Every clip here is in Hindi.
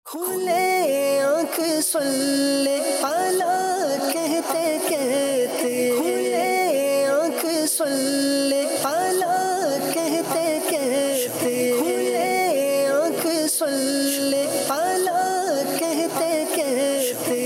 खुले आँख सुन ले आला कहते कहते, खुले आँख सुन ले आला कहते कहते, खुले आँख सुन ले आला कहते कहते।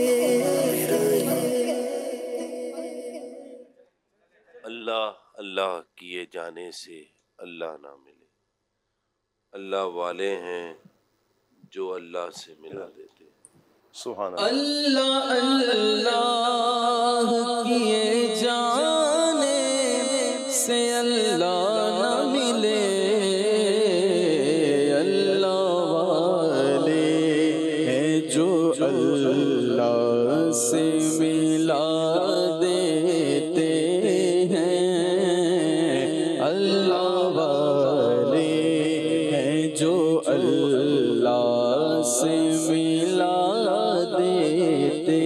अल्लाह अल्लाह किए जाने से अल्लाह ना मिले, अल्लाह वाले हैं जो अल्लाह से मिला देते हैं। सुभान अल्लाह अल्लाह किए जाने से अल्लाह न मिले, अल्लाह वाले हैं जो अल्लाह से मिला देते हैं, अल्लाह वाले हैं जो अल्लाह से मिला देते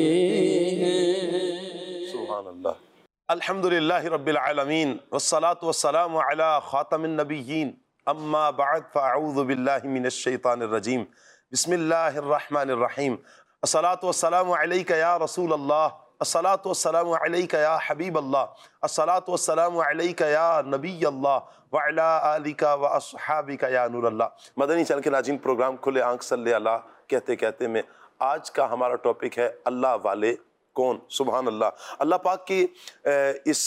हैं। सुभान अल्लाह। अल्हम्दुलिल्लाहि रब्बिल आलमीन वस्सलातु वस्सलामु अला खातमिन नबिय्यीन अम्मा बअद फ़अऊज़ु बिल्लाहि मिनश शैतानिर रजीम बिस्मिल्लाहिर रहमानिर रहीम। अस्सलातु वस्सलामु अलैका या रसूल अल्लाह, अस्सलातु वस्सलामु अलैका या हबीब अल्लाह, अस्सलातु वस्सलामु अलैका या नबी अल्लाह व अला आलिका व अस्हाबिका या नूर अल्लाह। मदनी चैनल के नाज़रीन, प्रोग्राम खुले आँख सल्ले अला कहते कहते में आज का हमारा टॉपिक है अल्लाह वाले कौन। सुभान अल्लाह। अल्लाह पाक की इस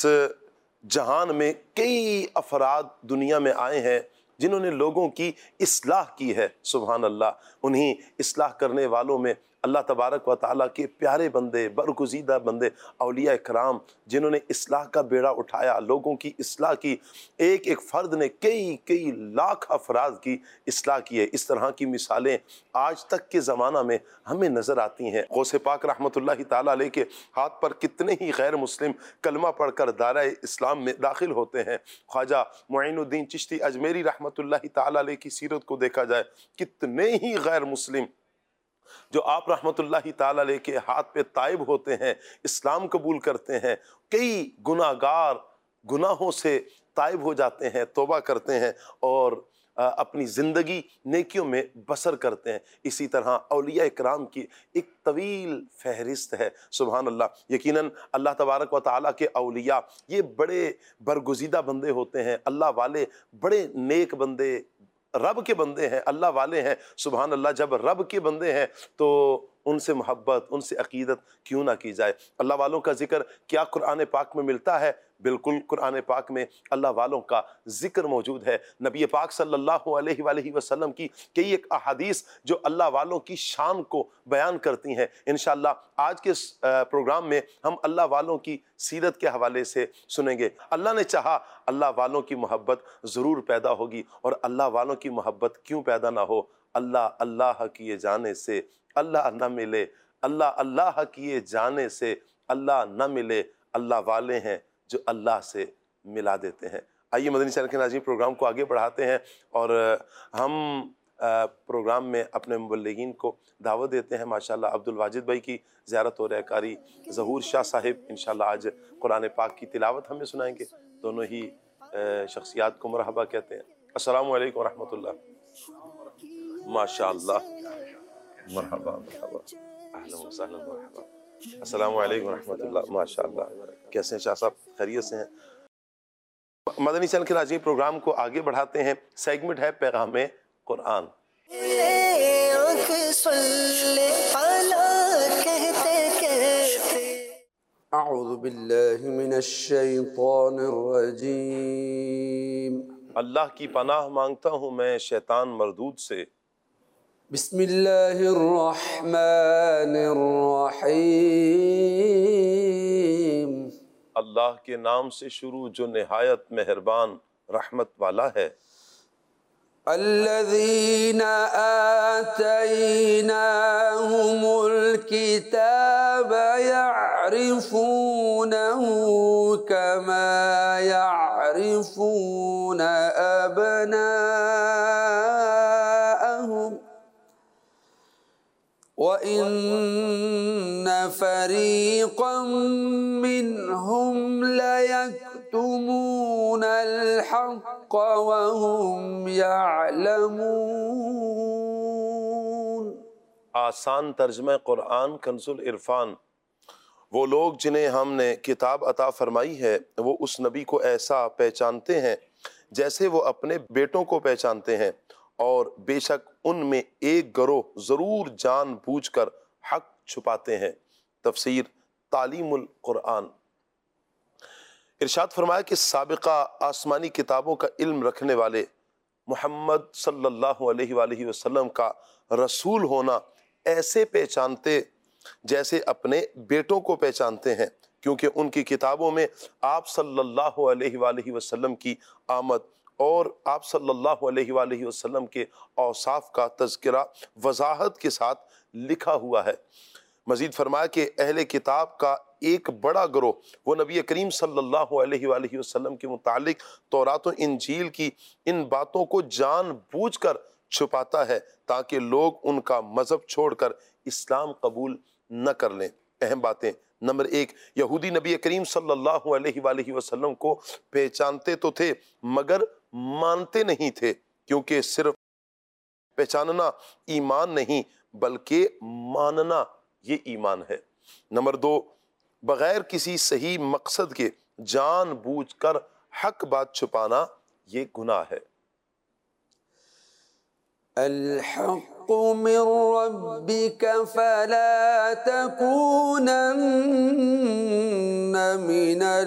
जहान में कई अफराद दुनिया में आए हैं जिन्होंने लोगों की इस्लाह की है। सुभान अल्लाह। उन्हीं इस्लाह करने वालों में अल्लाह तबारक व ताला के प्यारे बंदे, बरगुज़ीदा बंदे, औलिया इकराम जिन्होंने इस्लाह का बेड़ा उठाया, लोगों की इस्लाह की। एक एक फ़र्द ने कई कई लाख अफराद की इस्लाह की है। इस तरह की मिसालें आज तक के ज़माना में हमें नज़र आती हैं। गौसे पाक रहमतुल्लाहि ताला अलैह के हाथ पर कितने ही गैर मुस्लिम कलमा पढ़कर दायरा इस्लाम में दाखिल होते हैं। ख्वाजा मुईनुद्दीन चिश्ती अजमेरी रहमतुल्लाहि ताला अलैह की सीरत को देखा जाए, कितने ही गैर मुस्लिम जो आप रहमतुल्लाहि ताला अलैह के हाथ पे ताइब होते हैं, इस्लाम कबूल करते हैं, कई गुनाहगार गुनाहों से ताइब हो जाते हैं, तौबा करते हैं और अपनी ज़िंदगी नेकियों में बसर करते हैं। इसी तरह औलिया इकराम की एक तवील फहरिस्त है। सुभान अल्लाह। यकीनन अल्लाह तबारक व ताला के औलिया ये बड़े बरगुज़ीदा बंदे होते हैं, अल्लाह वाले बड़े नेक बंदे, रब के बंदे हैं, अल्लाह वाले हैं। सुभान अल्लाह। जब रब के बंदे हैं तो उनसे मोहब्बत, उनसे अकीदत क्यों ना की जाए। अल्लाह वालों का जिक्र क्या कुरान पाक में मिलता है? बिल्कुल, कुरान पाक में अल्लाह वालों का जिक्र मौजूद है। नबी पाक सल्लल्लाहु अलैहि वसल्लम की कई एक अहादीस जो अल्लाह वालों की शान को बयान करती हैं। इंशाअल्लाह आज के प्रोग्राम में हम अल्लाह वालों की सीरत के हवाले से सुनेंगे। अल्लाह ने चाहा अल्लाह वालों की मोहब्बत ज़रूर पैदा होगी, और अल्लाह वालों की मोहब्बत क्यों पैदा ना हो। अल्लाह अल्लाह किए जाने से अल्लाह न मिले, अल्लाह अल्लाह किए जाने से अल्लाह न मिले, अल्लाह वाले हैं जो अल्लाह से मिला देते हैं। आइए मदनी चैनल के नाज़रीन, प्रोग्राम को आगे बढ़ाते हैं और हम प्रोग्राम में अपने मुबल्लिगीन को दावत देते हैं। माशाल्लाह अब्दुल वाजिद भाई की ज़ियारत हो रहा है। कारी ज़हूर शाह साहिब इंशाल्लाह आज कुरान पाक की तिलावत हमें सुनाएंगे। दोनों ही शख्सियात को मरहबा कहते हैं। अस्सलामु अलैकुम व रहमतुल्लाह। माशाल्लाह, मरहबा मरहबा, अहलन व सहलन, मरहबा। अस्सलामु अलैकुम व रहमतुल्लाह। माशाल्लाह। कैसे हैं शाह साहब? खैरियत से हैं? मदनी चैनल के नाज़रीन, प्रोग्राम को आगे बढ़ाते हैं। सेगमेंट है पैगाम कुरान। अऊज़ु बिल्लाहि मिनश शैतानिर रजीम। अल्लाह की पनाह मांगता हूँ मैं शैतान मरदूद से। बिस्मिल्लाहिर रहमानिर रहीम। अल्लाह के नाम से शुरू जो निहायत मेहरबान रहमत वाला है। अल्लज़ीना आतैनाहुमुल किताब यअरिफूनहु कमा यअरिफून अबनाअहुम व इन्न फरीक़म मिनहुम लयक्तुमूनल हक़्क़ व हुम यअलमून। आसान तर्जमा कुरान कंजुल इरफान। वो लोग जिन्हें हमने किताब अता फरमाई है वो उस नबी को ऐसा पहचानते हैं जैसे वो अपने बेटों को पहचानते हैं, और बेशक उनमें एक गिरोह जरूर जानबूझकर हक छुपाते हैं। तफसीर तालीमुल कुरान। इरशाद फरमाया कि साबिका आसमानी किताबों का इल्म रखने वाले मोहम्मद सल्लल्लाहु अलैहि वसल्लम का रसूल होना ऐसे पहचानते जैसे अपने बेटों को पहचानते हैं, क्योंकि उनकी किताबों में आप सल्लल्लाहु अलैहि वसल्लम की आमद और आप सल्लल्लाहु अलैहि वसल्लम के औसाफ का तज़किरा वजाहत के साथ लिखा हुआ है। मजीद फरमाया कि अहले किताब का एक बड़ा गिरोह वो नबी करीम सल्लल्लाहु अलैहि वसल्लम के मुतालिक तौरात और इंजील की इन बातों को जानबूझकर छुपाता है ताकि लोग उनका मजहब छोड़कर इस्लाम कबूल न कर लें। अहम बातें। नंबर 1, यहूदी नबी करीम सल्लल्लाहु अलैहि वसल्लम को पहचानते तो थे मगर मानते नहीं थे, क्योंकि सिर्फ पहचानना ईमान नहीं बल्कि मानना ये ईमान है। नंबर 2, बगैर किसी सही मकसद के जानबूझकर हक बात छुपाना ये गुनाह है। अल-हक़्क़ु मिन रब्बिक फला तकूनन्न मिनल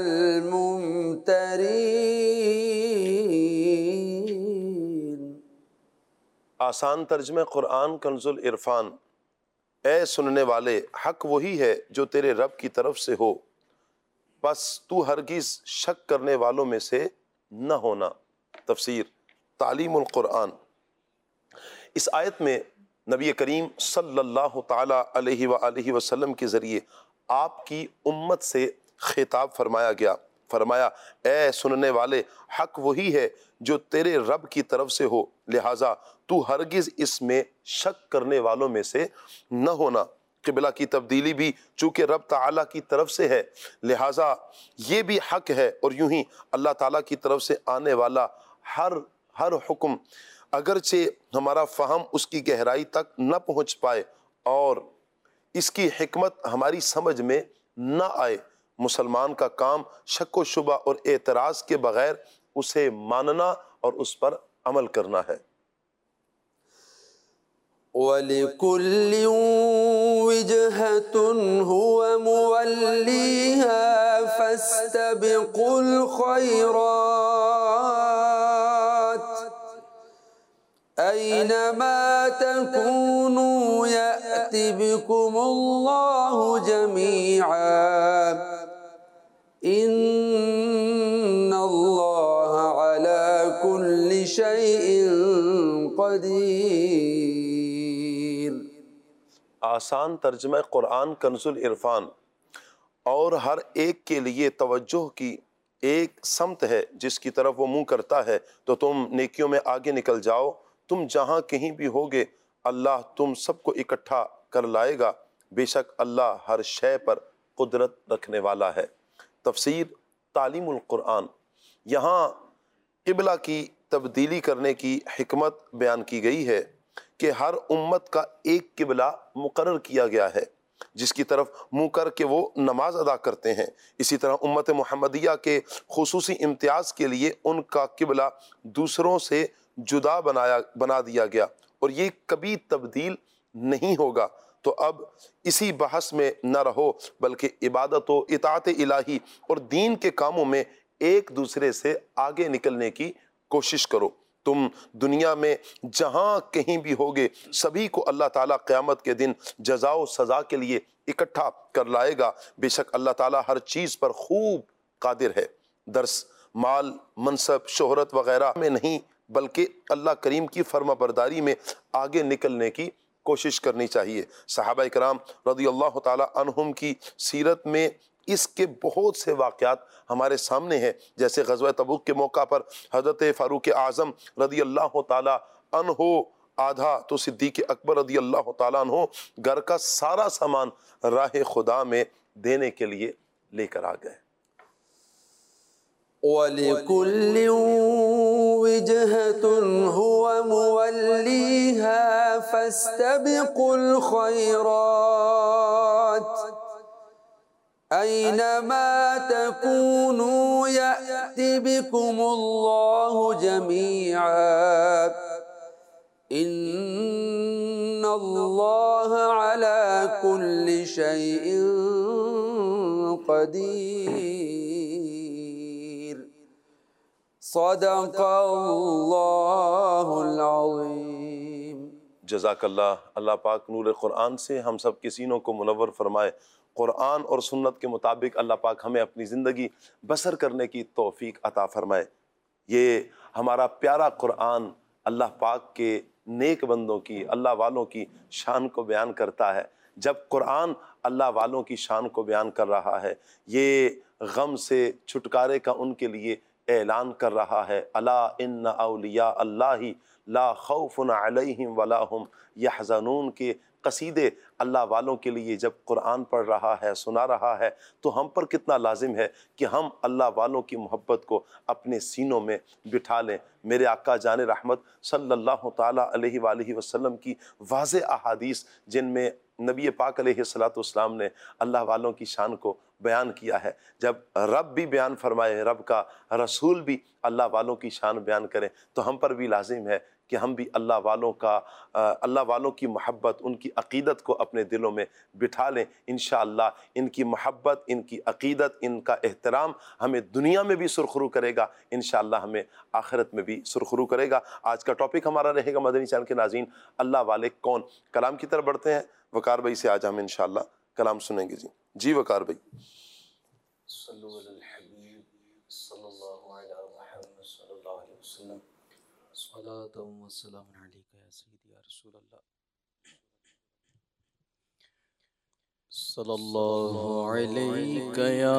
मुमतरीन। आसान तर्जुमा कुरान कंजुल इरफान। ए सुनने वाले, हक वही है जो तेरे रब की तरफ से हो, बस तू हरगिज शक करने वालों में से न होना। तफसीर तालीमुल कुरान। इस आयत में नबी करीम सल्लल्लाहु ताला अलैहि वसल्लम के ज़रिए आपकी उम्मत से खिताब फरमाया गया। फरमाया, ए सुनने वाले, हक वही है जो तेरे रब की तरफ से हो, लिहाजा तू हरगिज इसमें शक करने वालों में से न होना। किबला की तब्दीली भी चूँकि रब ताला की तरफ से है, लिहाजा ये भी हक है, और यूं ही अल्लाह ताला की तरफ से आने वाला हर हुक्म अगरचे हमारा फ़हम उसकी गहराई तक न पहुँच पाए और इसकी हिकमत हमारी समझ में न आए, मुसलमान का काम शक व शुबा और एतराज़ के बगैर उसे मानना और उस पर अमल करना है। वलिकुल्लिन विजहतुन हुवा मुवल्लीहा फस्तबिकुल खैरात ऐनमा तकूनु यअति बिकुमुल्लाहु जमीअन इन्नल्लाहा अला कुल्लि शैइन क़दीर। आसान तर्जुमा कुरान कंजुल इरफान। और हर एक के लिए तवज्जो की एक समत है जिसकी तरफ वो मुंह करता है, तो तुम नेकियों में आगे निकल जाओ। तुम जहाँ कहीं भी होगे अल्लाह तुम सबको इकट्ठा कर लाएगा, बेशक अल्लाह हर शय पर कुदरत रखने वाला है। तफसीर तालीमुल कुरान। यहाँ किबला की तब्दीली करने की हिकमत बयान की गई है कि हर उम्मत का एक किबला मुकर्रर किया गया है जिसकी तरफ मुँह करके वो नमाज अदा करते हैं। इसी तरह उम्मत मुहम्मदिया के खुसूसी इम्तियाज़ के लिए उनका किबला दूसरों से जुदा बना दिया गया और ये कभी तब्दील नहीं होगा। तो अब इसी बहस में न रहो, बल्कि इबादत व इताअत इलाही और दीन के कामों में एक दूसरे से आगे निकलने की कोशिश करो। तुम दुनिया में जहाँ कहीं भी होगे सभी को अल्लाह ताला क़यामत के दिन जज़ा व सज़ा के लिए इकट्ठा कर लाएगा। बेशक अल्लाह ताला हर चीज़ पर खूब कादिर है। दर्स माल, मनसब, शोहरत वगैरह में नहीं, बल्कि अल्लाह करीम की फर्माबरदारी में आगे निकलने की कोशिश करनी चाहिए। सहाबा इकराम रज़ियल्लाहु ताला अन्हुम की सीरत में इसके बहुत से वाक़यात हमारे सामने हैं। जैसे ग़ज़वा तबूक के मौका पर हज़रत फ़ारूक आज़म रज़ियल्लाहु ताला अन्हो आधा तो सिद्दीक़ अकबर रज़ियल्लाहु ताला अन्हो घर का सारा सामान राह खुदा में देने के लिए लेकर आ गए। वलिकुल्लिन विजहतुन हुवा मुवल्लीहा फस्तबिकुल खैरात ऐनमा तकूनू यअति बिकुमुल्लाहु जमीआ इन्नल्लाह अला कुल्लि शैइन क़दीर सदक़ल्लाहुल अज़ीम। जज़ाकल्लाह। अल्लाह पाक नूर क़ुरआन से हम सब के सीनों को मुनव्वर फरमाए। क़ुरआन और सुन्नत के मुताबिक अल्लाह पाक हमें अपनी ज़िंदगी बसर करने की तौफ़ीक अता फ़रमाए। ये हमारा प्यारा क़ुरआन अल्लाह पाक के नेक बंदों की, अल्लाह वालों की शान को बयान करता है। जब क़ुरआन अल्लाह वालों की शान को बयान कर रहा है, ये गम से छुटकारे का उनके लिए ऐलान कर रहा है। अला इन्ना औलिया अल्लाहि ला खौफुन अलैहिम वला हुम यहज़नून के कसीदे अल्लाह वालों के लिए जब कुरान पढ़ रहा है, सुना रहा है, तो हम पर कितना लाजिम है कि हम अल्लाह वालों की मोहब्बत को अपने सीनों में बिठा लें। मेरे आका जान रहमत सल्लल्लाहु ताला अलैहि वसल्लम की वाज़े अहादीस जिनमें नबी पाक अलैहिस्सलातु वस्सलाम ने अल्लाह वालों की शान को बयान किया है। जब रब भी बयान फरमाए, रब का रसूल भी अल्लाह वालों की शान बयान करें, तो हम पर भी लाजिम है कि हम भी अल्लाह वालों की मोहब्बत, उनकी अक़ीदत को अपने दिलों में बिठा लें। इंशाअल्लाह इनकी मोहब्बत, इनकी अक़ीदत, इनका एहतराम हमें दुनिया में भी सुरखरू करेगा, इंशाअल्लाह हमें आखिरत में भी सुरखरू करेगा। आज का टॉपिक हमारा रहेगा मदनी चैनल के नाज़रीन, अल्लाह वाले कौन। कलाम की तरफ बढ़ते हैं। वकार भाई से आज हम इंशाअल्लाह कलाम सुनेंगे। जी वकार भाई। सल्लु अलल हबीब सल्लल्लाहु अलैहि वसल्लम सलातु व सलाम अलैका या सय्यदी या रसूल अल्लाह सल्लल्लाहु अलैका या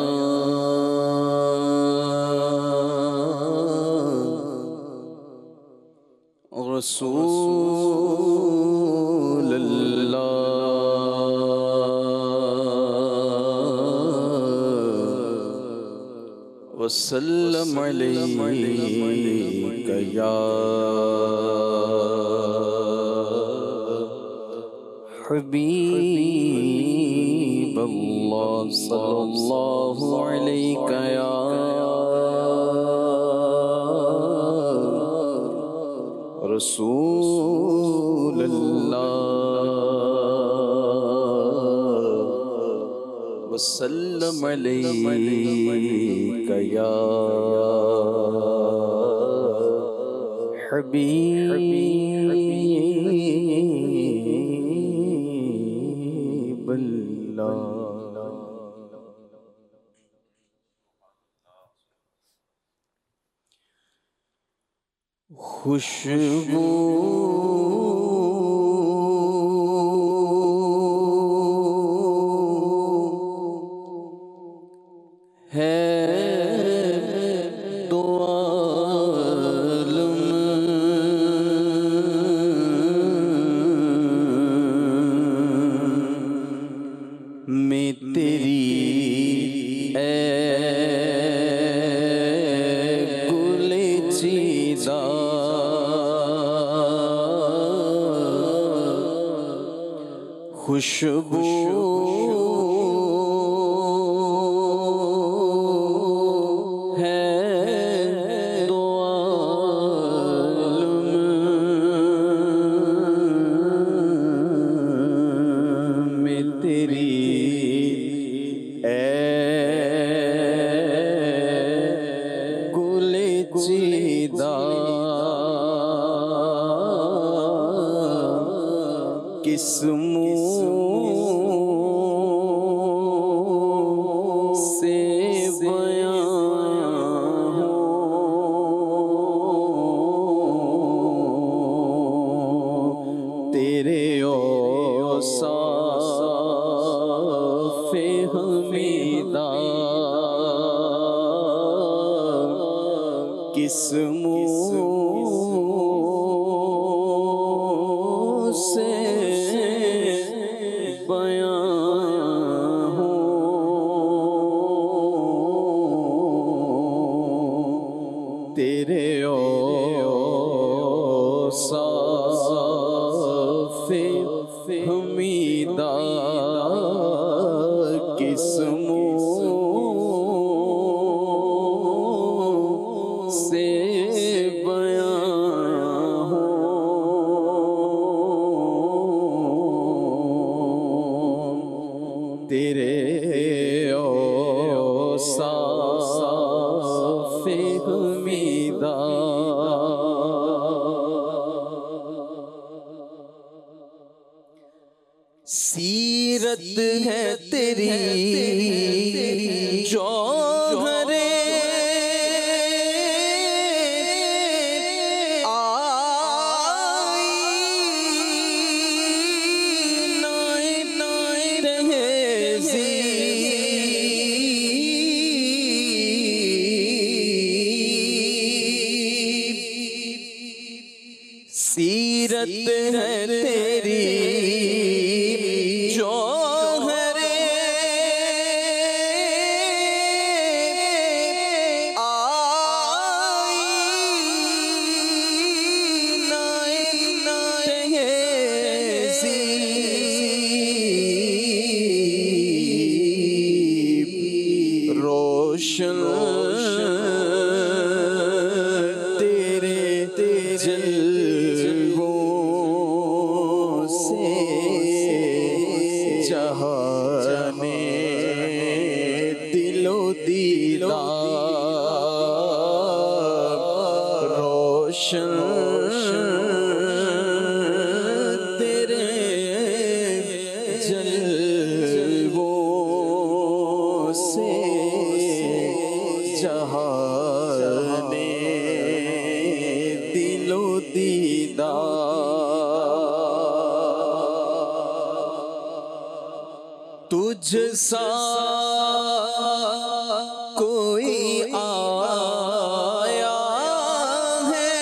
रसूल अल्लाह वसल्लम अलैका या हबीब अल्लाह सल्लल्लाहु अलैका या रसूल अल्लाह वसल्लम अलैका या हबीब अल्लाह। खुशबू है दो आलम में तेरी गुले चीज़ा खुशबू है दो आलम में तेरी गुले चीदा किस से बयां तेरे औसाफ़े हमीदा किस से बयां तेरे हमीदा किस्मों से बयां हो। तेरे औसाफ़ हमीदा सीरत है तेरी जौहरे सीरत है तेरी जौहरे रोशन तेरे जलवों से जहाने दिलो दीदार रोशन तेरे जलवों से जहाने दिलो दीदार तुझ सा कोई आया है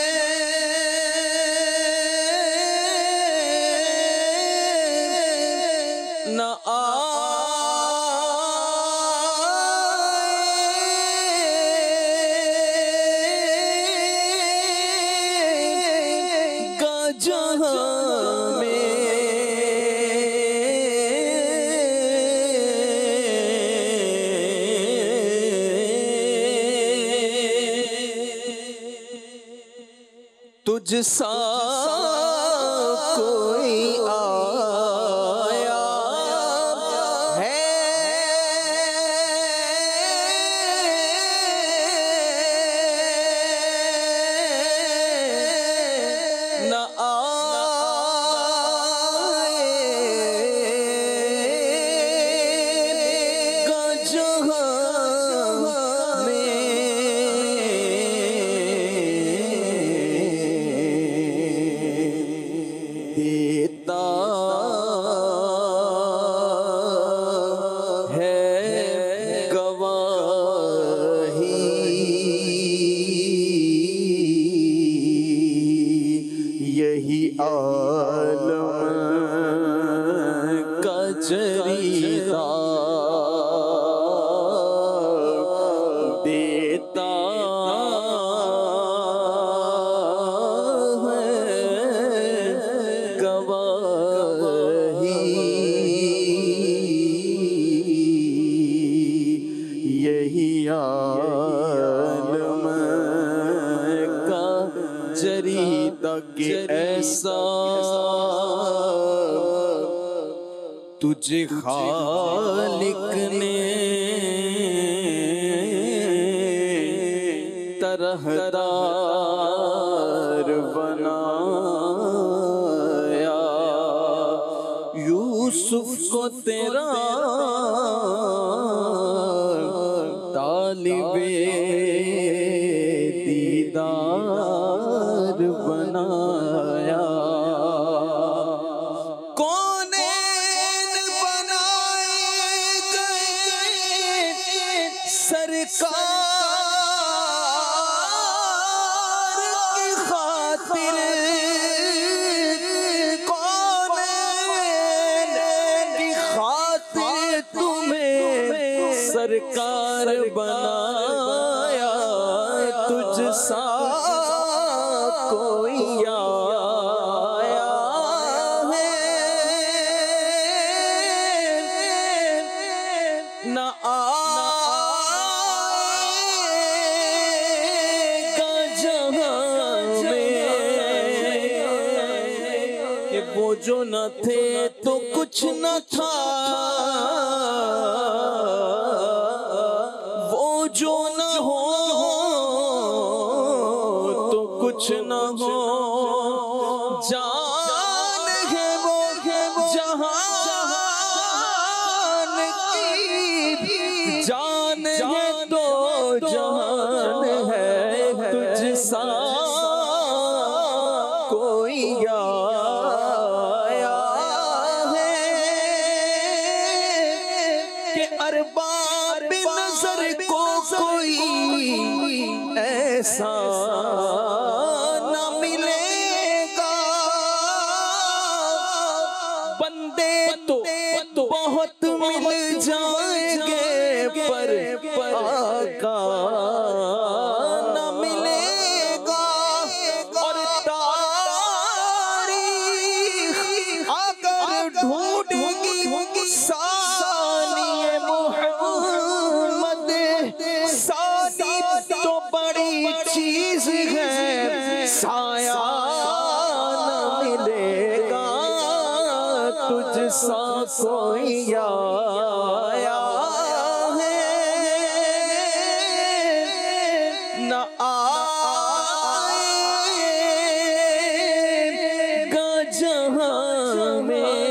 न आएगा जहां में तुझ सा कोई आया है न आएगा जहां में देता है गवाही यही आलम का जरीदा देता यही आलम का जरीदा के ऐसा तुझे खालिक ने तरहदार बनाया यूसुफ को तेरा तालिबे दीदार बनाया कौनेन बनाए गए सरकार की खातिर कौनेन की खातिर तुम्हें सरकार बनाया तुझ सा कोई आया है जो न थे तो कुछ न था, वो जो न हो तो कुछ न हो। जान है वो जहान की, जान है तो जहान है, तुझ सा कोई आया है कि अरबाब नजर को कोई ऐसा न मिलेगा। बंदे तो बहुत मिल जाएंगे पर आका न मिलेगा। और तारीख अगर ढूंढेगी सानिए मोहम्मद, सानी तो बड़ी चीज है, साया न मिलेगा तुझ सा कोई आया है न आएगा जहां में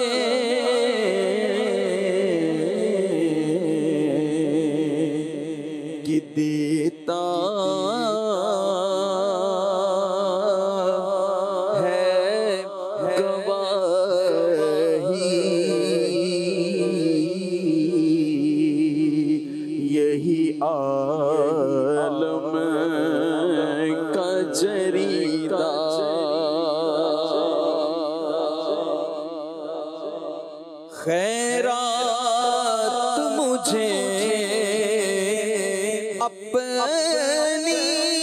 कि देता यही आलम का जरीदा। खैरात मुझे अपनी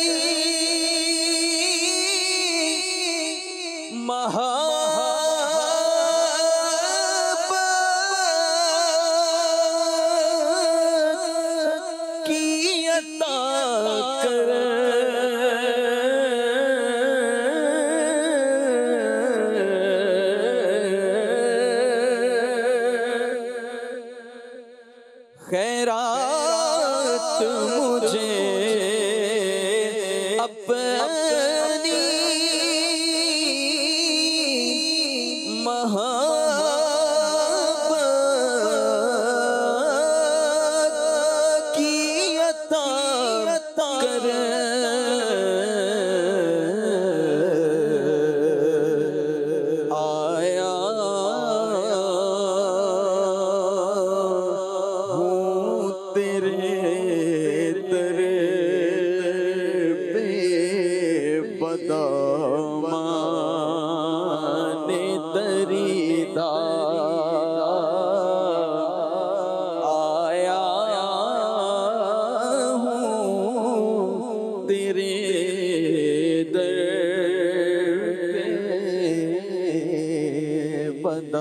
खैरात मुझे अपनी मोहब्बत की अता कर। आया बदामाने दरीदा। आया हूँ तेरे दर पे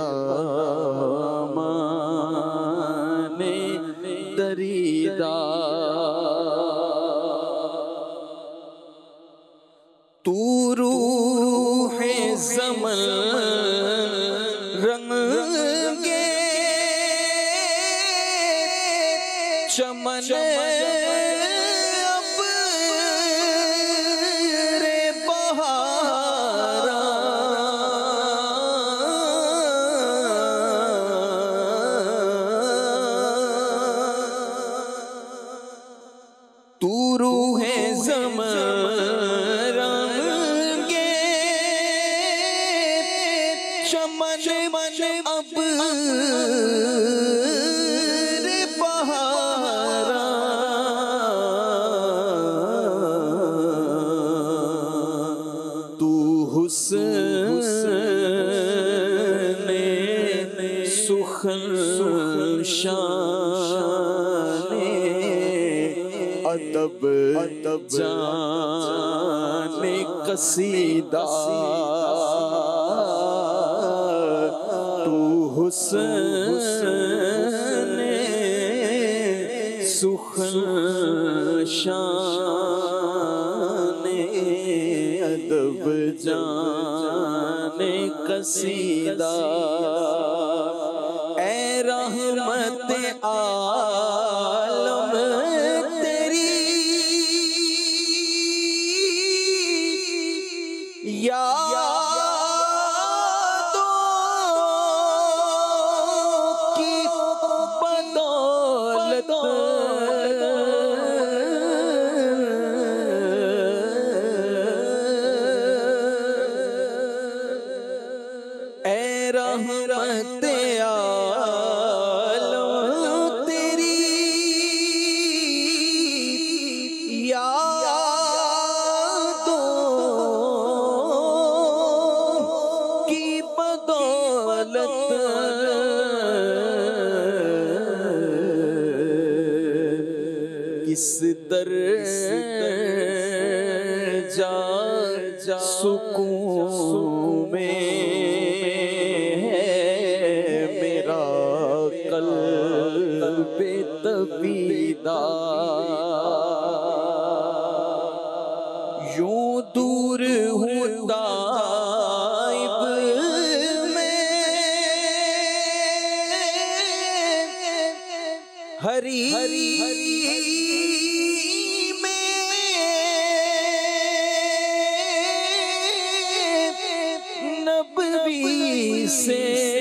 बदामाने दरीदा। तू रूहे ज़मन रंगे चमन अब रे बहारा। तू रूहे ज़मन चमन अब रे बहारा। तू हुस्ने सुखन शाने अदब जाने कसीदा। हुस्ने सुखन शाने अदब जाने कसीदा ऐ रहमत आलम तेरी यादों की बदौलत ऐ रहमत आलम तेरी यादों की बदौलत किस दर्जा सुकून में है मेरा क़ल्ब तबीदा यूं दूर हूँ ताइब में हरी नबवी से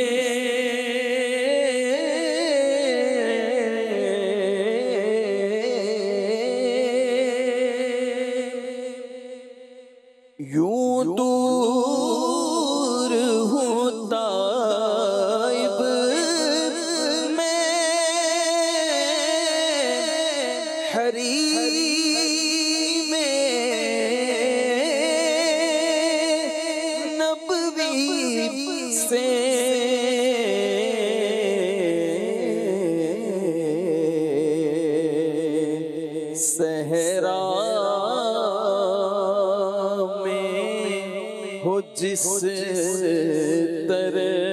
यूं दूर हूँ ताइब में हरी में नबवी से सहरा में हो जिस तरह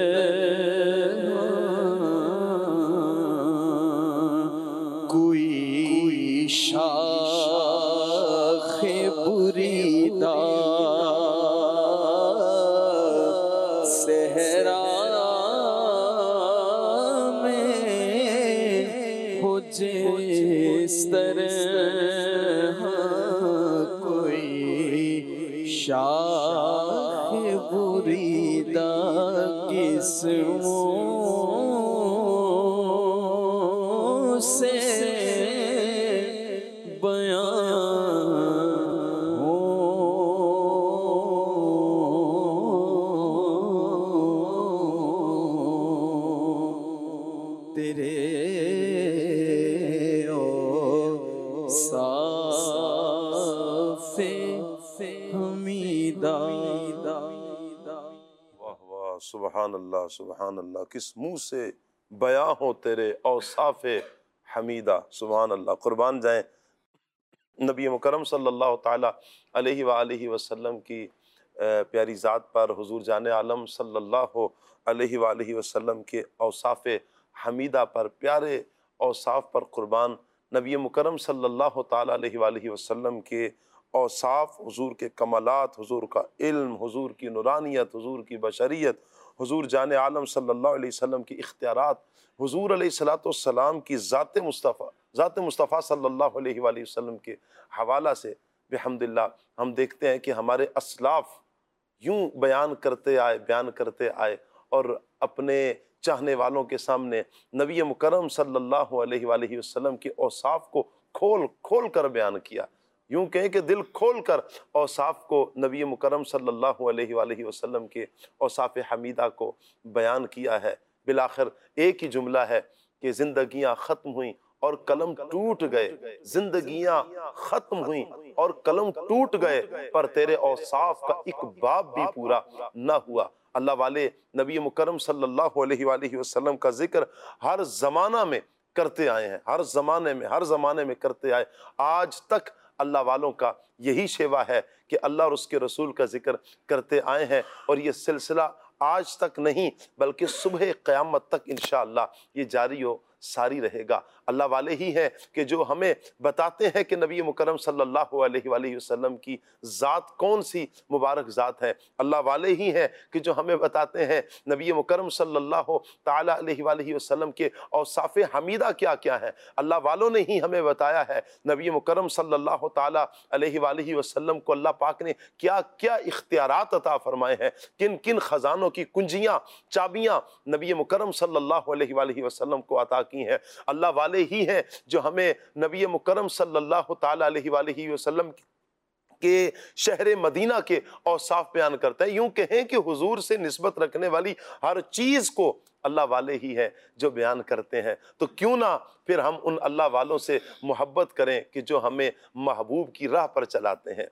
कोई शाखे बुरीदा सहरा में हो जिस तरह कोई शाखे बुरीदा किस्मों से बयां हो तेरे औसाफ़े हमीदा। वाह वाह, सुबहान अल्लाह सुबहान अल्लाह। किस मुंह से बयां हो तेरे औसाफ़े हमीदा। सुबहान अल्लाह। कुर्बान जाएं नबी मुकरम सल्लल्लाहु ताला अलैहि वालैहि वसल्लम की प्यारी ज़ात पर, हुजूर जाने आलम सल्लल्लाहु अलैहि वालैहि वसल्लम के औसाफ़े हमीदा पर, प्यारे औसाफ़ पर कुर्बान। नबी मुकरम सल्लल्लाहु ताला अलैहि वालैहि वसल्लम के औसाफ़, हुजूर के कमालात, हुजूर का इल्म, हुजूर की नूरानियत, हुजूर की बशरियत, हुजूर जाने आलम सल्लल्लाहु अलैहि वसल्लम की इख्तियारात, हुजूर अलैहिस्सलाम की ज़ात मुस्तफ़ा सल्लल्लाहु अलैहि वसल्लम के हवाला से बिहम्दिल्लाह हम देखते हैं कि हमारे असलाफ़ यूं बयान करते आए और अपने चाहने वालों के सामने नबी मुकरम सल्लल्लाहु अलैहि वसल्लम के औसाफ़ को खोल कर बयान किया। यूं कहें कि दिल खोल कर औसाफ़ को, नबी मुकरम सल्लल्लाहु अलैहि वसल्लम के औसाफ़ हमीदा को बयान किया है। बिलाखिर एक ही जुमला है कि ज़िंदगियाँ ख़त्म हुई और कलम टूट गए, ज़िंदगियाँ ख़त्म हुई और कलम टूट गए, पर तेरे औसाफ़ का एक बाब भी पूरा न हुआ। अल्लाह वाले नबी मुकरम सल्लल्लाहु अलैहि वसल्लम का जिक्र हर ज़माना में करते आए हैं, हर ज़माने में करते आए। आज तक अल्लाह वालों का यही शेवा है कि अल्लाह और उसके रसूल का जिक्र करते आए हैं, और ये सिलसिला आज तक नहीं बल्कि सुबह क़यामत तक इंशाअल्लाह ये जारी हो सारी रहेगा। अल्लाह वाले ही हैं कि जो हमें बताते हैं कि नबी मुकर्रम सल्लल्लाहु अलैहि वसल्लम की ज़ात कौन सी मुबारक ज़ात है। अल्लाह वाले ही हैं कि जो हमें बताते हैं नबी मुकर्रम सल्लल्लाहु ताला अलैहि वसल्लम के औसाफ़े हमीदा क्या क्या है। अल्लाह वालों ने ही हमें बताया है नबी मुकर्रम सल्लल्लाहु ताला अलैहि वसल्लम को अल्लाह पाक ने क्या क्या इख्तियारात अता फरमाए हैं, किन किन ख़जानों की कुंजियाँ चाबियाँ नबी मुकर्रम सल्लल्लाहु अलैहि वसल्लम को अता की हैं। अल्लाह वाले ही हैं जो हमें नबी मुकर्रम सल्लल्लाहु ताला अलैहि वसल्लम के शहर मदीना के औसाफ बयान करता है। यूं कहें कि हुजूर से निस्बत रखने वाली हर चीज को अल्लाह वाले ही हैं जो बयान करते हैं। तो क्यों ना फिर हम उन अल्लाह वालों से मोहब्बत करें कि जो हमें महबूब की राह पर चलाते हैं।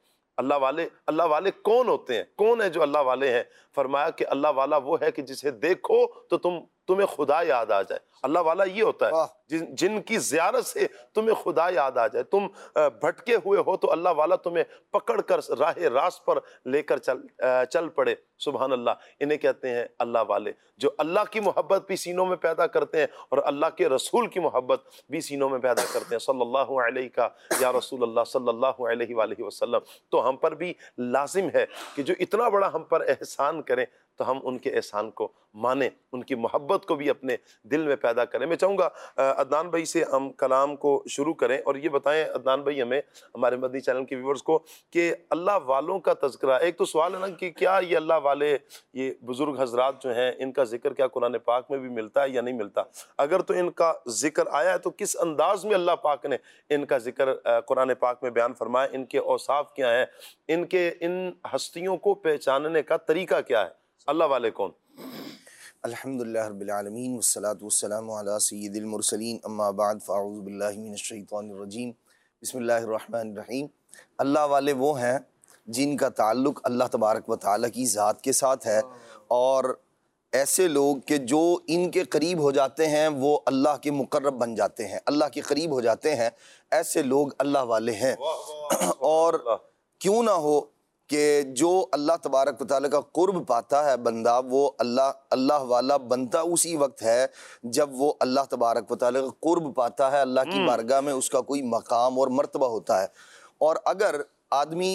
अल्लाह वाले कौन होते हैं? कौन है जो अल्लाह वाले हैं? फरमाया कि अल्लाह वाला वो है कि जिसे देखो तो तुम्हें खुदा याद आ जाए। अल्लाह वाला ये होता है जिनकी ज़ियारत से तुम्हें खुदा याद आ जाए। तुम भटके हुए हो तो अल्लाह वाला तुम्हें पकड़ कर राह रास्त पर लेकर चल पड़े। सुभान अल्लाह, इन्हें कहते हैं अल्लाह वाले, जो अल्लाह की मोहब्बत भी सीनों में पैदा करते हैं और अल्लाह के रसूल की मोहब्बत भी सीनों में पैदा करते हैं। सल्लल्लाहु अलैहि का या रसूल अल्लाह सल्लल्लाहु अलैहि वसल्लम। तो हम पर भी लाजिम है कि जो इतना बड़ा हम पर एहसान करें तो हम उनके एहसान को माने, उनकी मोहब्बत को भी अपने दिल में पैदा करें। मैं चाहूँगा अदनान भाई से हम कलाम को शुरू करें और ये बताएं अदनान भाई हमें, हमारे मदनी चैनल के व्यूवर्स को, कि अल्लाह वालों का तज़किरा, एक तो सवाल है ना कि क्या ये अल्लाह वाले, ये बुजुर्ग हजरात जो हैं, इनका जिक्र क्या कुरान पाक में भी मिलता है या नहीं मिलता? अगर तो इनका जिक्र आया है तो किस अंदाज में अल्लाह पाक ने इनका जिक्र कुरान पाक में बयान फरमाया? इनके औसाफ क्या हैं? इनके इन हस्तियों को पहचानने का तरीका क्या है? अल्लाह वाले कौन? अल्हम्दुलिल्लाह रब्बिल आलमीन वस्सलातु वस्सलामु अला सय्यिदिल मुरसलीन अम्मा बाद फ़अऊज़ु बिल्लाहि मिनश शैतानिर रजीम बिस्मिल्लाहिर रहमानिर रहीम। अल्लाह वाले वो हैं जिनका ताल्लुक़ अल्लाह तबारक व तआला की ज़ात के साथ है, और ऐसे लोग के जो इनके करीब हो जाते हैं वो अल्लाह के मुक़र्रब बन जाते हैं, अल्लाह के करीब हो जाते हैं, ऐसे लोग अल्लाह वाले हैं। और क्यों ना हो कि जो अल्लाह तबारक व तआला का कुर्ब पाता है बंदा, वो अल्लाह वाला बनता उसी वक्त है जब वो अल्लाह तबारक व तआला का कुर्ब पाता है, अल्लाह की बारगाह में उसका कोई मकाम और मर्तबा होता है। और अगर आदमी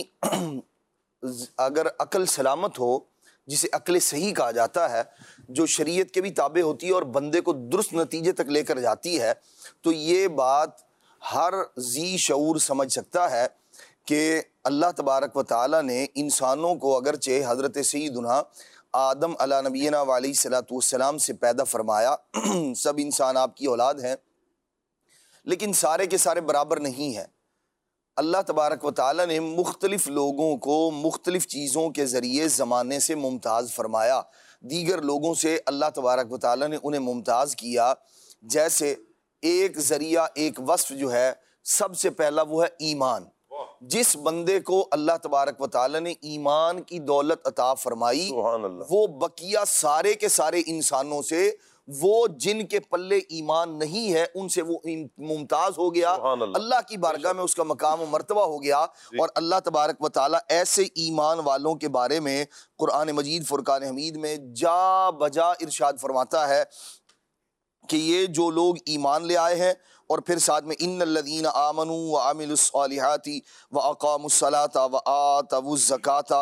अगर अक्ल सलामत हो, जिसे अक्ल सही कहा जाता है, जो शरीयत के भी ताबे होती है और बंदे को दुरुस्त नतीजे तक लेकर जाती है, तो ये बात हर जी शऊर समझ सकता है कि अल्लाह तबारक व तआला ने इंसानों को अगरचे हज़रत सय्यदुना आदम अला नबीना व अलैहिस्सलातु वस्सलाम से पैदा फरमाया। सब इंसान आपकी औलाद हैं, लेकिन सारे के सारे बराबर नहीं हैं। अल्लाह तबारक व तआला ने मुख्तलिफ़ लोगों को मुख्तलिफ़ चीज़ों के ज़रिए ज़माने से मुमताज़ फरमाया। दीगर लोगों से अल्लाह तबारक व तआला ने उन्हें मुमताज़ किया। जैसे एक ज़रिया, एक वस्फ़ जो है, सबसे पहला वो है ईमान। जिस बंदे को अल्लाह तबारक व तआला ने ईमान की दौलत अता फरमाई, वो बकिया सारे के सारे इंसानों से, वो जिनके पल्ले ईमान नहीं है उनसे वो मुमताज हो गया, अल्लाह की बारगाह में उसका मकाम और मर्तबा हो गया। और अल्लाह तबारक व तआला ऐसे ईमान वालों के बारे में कुरान मजीद फुरकान हमीद में जा बजा इरशाद फरमाता है कि ये जो लोग ईमान ले आए हैं, और फिर साथ में इन्नल्लज़ीना आमनू व अमिलुस्सालिहाति व अक़ामुस्सलाता व आतवुज़्ज़काता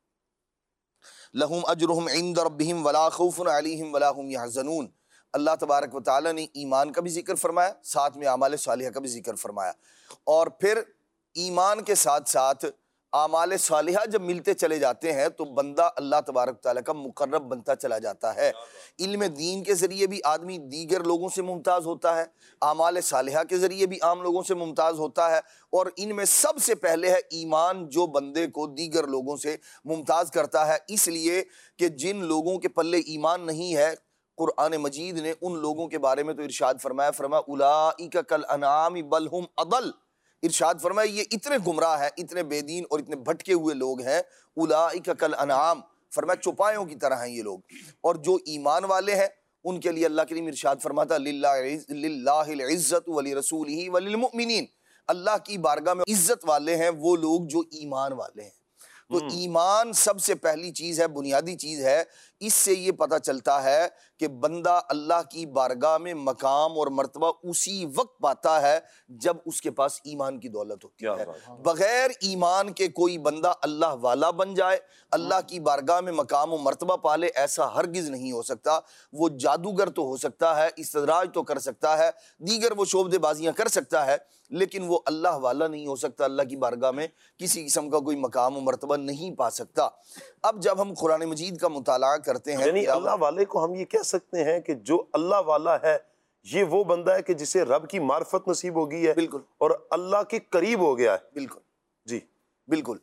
लहुम अजरुहुम इंद रब्बिहिम वला खौफुन अलैहिम वला हुम यहज़नून। अल्लाह तबारक व तआला ने ईमान का भी जिक्र फरमाया, साथ में आमाल सालिहा का भी जिक्र फरमाया। और फिर ईमान के साथ साथ आमाल सालिहा जब मिलते चले जाते हैं तो बंदा अल्लाह तबारक व तआला का मुकर्रब बनता चला जाता है। इल्म दीन के ज़रिए भी आदमी दीगर लोगों से मुमताज़ होता है, आमाल सालिहा के ज़रिए भी आम लोगों से मुमताज़ होता है। और इनमें सबसे पहले है ईमान, जो बंदे को दीगर लोगों से मुमताज़ करता है, इसलिए कि जिन लोगों के पल्ले ईमान नहीं है, कुरान मजीद ने उन लोगों के बारे में तो इरशाद फरमाया उलाइका कल अनाम बल हुम अदल। इरशाद फरमाया ये इतने गुमराह है, इतने बेदीन और इतने भटके हुए लोग हैं। उलाइका कल अनाम, फरमाया चौपायों की तरह हैं ये लोग। और जो ईमान वाले हैं उनके लिए अल्लाह करीम इरशाद फरमाता लिल्लाहिल इज्जतु व लिरसूलिही व लिलमुमिनीन। अल्लाह की बारगाह में इज्जत वाले हैं वो लोग जो ईमान वाले हैं। तो ईमान सबसे पहली चीज़ है, बुनियादी चीज़ है इससे ये पता चलता है कि बंदा अल्लाह की बारगाह में मकाम और मर्तबा उसी वक्त पाता है जब उसके पास ईमान की दौलत होती है। बगैर ईमान के कोई बंदा अल्लाह वाला बन जाए, अल्लाह की बारगाह में मकाम और मर्तबा पाले, ऐसा हरगिज नहीं हो सकता। वो जादूगर तो हो सकता है, इस्तदराज तो कर सकता है, दीगर वो शोबदेबाजियां कर सकता है, लेकिन वो अल्लाह वाला नहीं हो सकता। अल्लाह की बारगाह में किसी किस्म का कोई मकाम और मर्तबा नहीं पा सकता। अब जब हम कुरान मजीद का मुताला करते हैं, यानी अल्लाह वाले को हम ये कह सकते हैं कि जो अल्लाह वाला है ये वो बंदा है कि जिसे रब की मार्फत नसीब हो गई है, बिल्कुल, और अल्लाह के करीब हो गया है। बिल्कुल जी, बिल्कुल।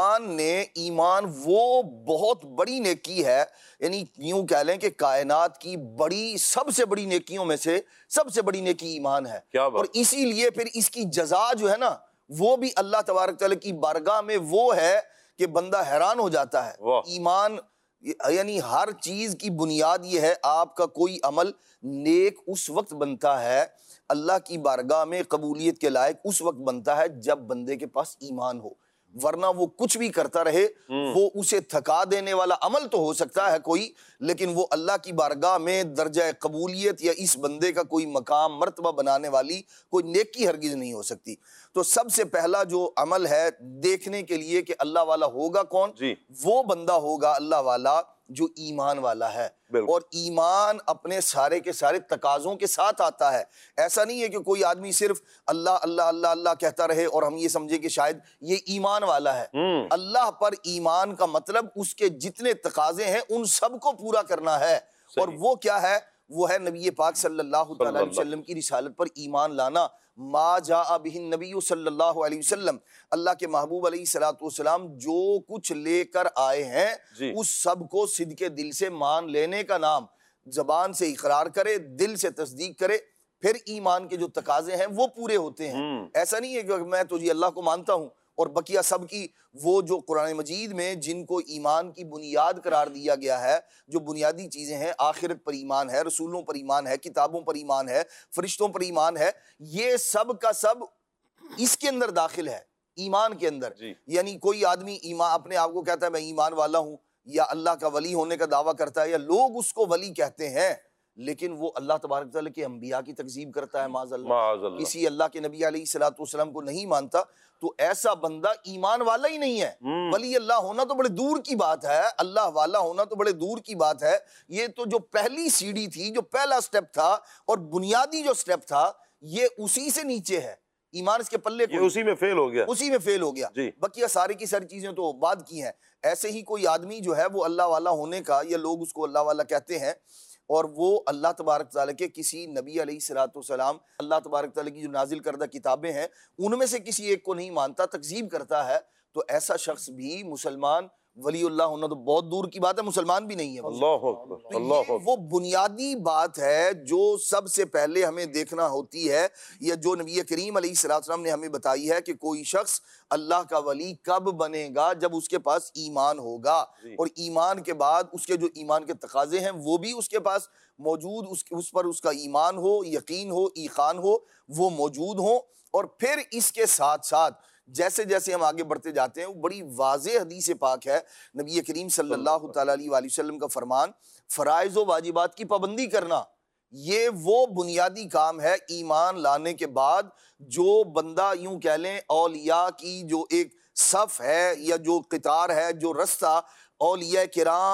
ईमान वो बहुत बड़ी नेकी है, यानी यूं कह लें कि कायनात की बड़ी सबसे बड़ी नेकियों में से सबसे बड़ी नेकी ईमान है। क्या बात। और इसीलिए फिर इसकी जजा जो है ना, वो भी अल्लाह तबारक तआला की बारगाह में वो है कि बंदा हैरान हो जाता है। ईमान यानी हर चीज की बुनियाद ये है, आपका कोई अमल नेक उस वक्त बनता है, अल्लाह की बारगाह में कबूलियत के लायक उस वक्त बनता है जब बंदे के पास ईमान हो। वरना वो कुछ भी करता रहे, वो उसे थका देने वाला अमल तो हो सकता है कोई, लेकिन वो अल्लाह की बारगाह में दर्जा कबूलियत या इस बंदे का कोई मकाम मर्तबा बनाने वाली कोई नेकी हरगिज नहीं हो सकती। तो सबसे पहला जो अमल है देखने के लिए कि अल्लाह वाला होगा कौन, वो बंदा होगा अल्लाह वाला जो ईमान वाला है। और ईमान अपने सारे के सारे तकाजों के साथ आता है। ऐसा नहीं है कि कोई आदमी सिर्फ अल्लाह अल्लाह अल्लाह अल्लाह कहता रहे और हम ये समझे कि शायद ये ईमान वाला है। अल्लाह पर ईमान का मतलब उसके जितने तकाजे हैं उन सबको पूरा करना है। और वो क्या है? वो है नबी पाक सल्लल्लाहु अलैहि वसल्लम की रिसालत पर ईमान लाना। मा जा बिहिन नबी सल्लल्लाहु अलैहि वसल्लम, अल्लाह के महबूब अलैहिस्सलातु वस्सलाम जो कुछ लेकर आए हैं उस सब को सिद्के दिल से मान लेने का नाम। जबान से इकरार करे, दिल से तस्दीक करे, फिर ईमान के जो तकाजे हैं वो पूरे होते हैं। ऐसा नहीं है कि मैं तो जी अल्लाह को मानता हूँ और बकिया सब की वो जो कुरान मजीद में जिनको ईमान की बुनियाद करार दिया गया है, जो बुनियादी चीजें हैं, आखिरत पर ईमान है, रसूलों पर ईमान है, किताबों पर ईमान है, फरिश्तों पर ईमान है, ये सब का सब इसके अंदर दाखिल है, ईमान के अंदर। यानी कोई आदमी ईमान अपने आप को कहता है मैं ईमान वाला हूँ, या अल्लाह का वली होने का दावा करता है, या लोग उसको वली कहते हैं, लेकिन वो अल्लाह तबारक तआला के अंबिया की तकज़ीब करता है, माज़अल्लाह, किसी अल्लाह के नबी अलैहिस्सलातु वस्सलाम को नहीं मानता, तो ऐसा बंदा ईमान वाला ही नहीं है। वली अल्लाह होना तो बड़े दूर की बात है, अल्लाह वाला होना तो बड़े दूर की बात है। ये तो जो पहली सीढ़ी थी, जो पहला स्टेप था और बुनियादी जो स्टेप था, ये उसी से नीचे है। ईमान इसके पल्ले को उसी में फेल हो गया, उसी में फेल हो गया। बकिया सारी की सारी चीजें तो बाद की हैं। ऐसे ही कोई आदमी जो है वो अल्लाह वाला होने का, या लोग उसको अल्लाह वाला कहते हैं, और वो अल्लाह तबारक तआला के किसी नबी अलैहिस्सलातु वस्सलाम, अल्लाह तबारक तआला की जो नाजिल करदा किताबें हैं उनमें से किसी एक को नहीं मानता, तकज़ीब करता है, तो ऐसा शख्स भी मुसलमान वलीउल्लाह होना तो बहुत दूर की बात है, मुसलमान भी नहीं है। अल्लाह अकबर, अल्लाह अकबर। वो बुनियादी बात है जो सबसे पहले हमें देखना होती है, या जो नबी करीम अलैहिस्सलाम ने हमें बताई है कि कोई शख्स अल्लाह का वली कब बनेगा, जब उसके पास ईमान होगा, और ईमान के बाद उसके जो ईमान के तकाजे हैं वो भी उसके पास मौजूद, उस पर उसका ईमान हो, यकीन हो, ईकान हो, वो मौजूद हो। और फिर इसके साथ साथ जैसे जैसे हम आगे बढ़ते जाते हैं, वो बड़ी वाज़ेह हदीस पाक है, नबी करीम सल्लल्लाहु अलैहि वसल्लम का फरमान, फराइज़ व वाजिबात की पाबंदी करना, ये वो बुनियादी काम है ईमान लाने के बाद। जो बंदा यूं कह लें औलिया की जो एक सफ है, या जो क़ितार है, जो रास्ता औलिया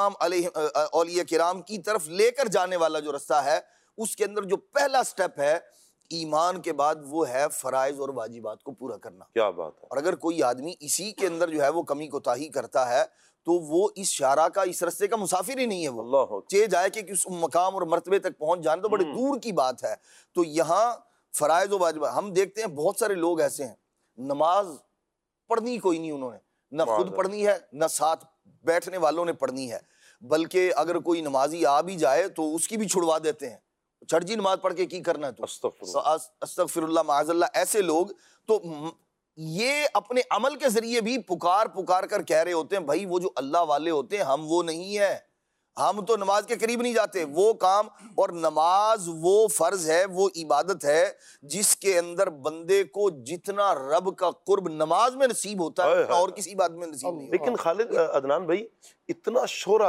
किराम की तरफ लेकर जाने वाला जो रास्ता है, उसके अंदर जो पहला स्टेप है ईमान के बाद, वो है फराइज और वाजिबात को पूरा करना। क्या बात है। और अगर कोई आदमी इसी के अंदर जो है वो कमी कोताही करता है, तो वो इस शारा का, इस रस्ते का मुसाफिर ही नहीं है। वो चे जाए कि उस मकाम और मर्तबे तक पहुंच जाने तो बड़े दूर की बात है। तो यहाँ फराइज और वाजिबात हम देखते हैं, बहुत सारे लोग ऐसे हैं, नमाज पढ़नी कोई नहीं उन्होंने, न खुद पढ़नी है, न साथ बैठने वालों ने पढ़नी है, बल्कि अगर कोई नमाजी आ भी जाए तो उसकी भी छुड़वा देते हैं, छड़ जी नमाज पढ़ के की करना है तो अस्तगफिरुल्लाह माअज़ल्लाह। ऐसे लोग तो ये अपने अमल के जरिए भी पुकार पुकार कर कह रहे होते हैं, भाई वो जो अल्लाह वाले होते हैं हम वो नहीं है, हम तो नमाज के करीब नहीं जाते। वो काम और नमाज वो फर्ज है, वो इबादत है जिसके अंदर बंदे को जितना रब का कुर्ब नमाज में नसीब होता है उतना और किसी बात में नसीब नहीं। लेकिन खालिद अदनान भाई, इतना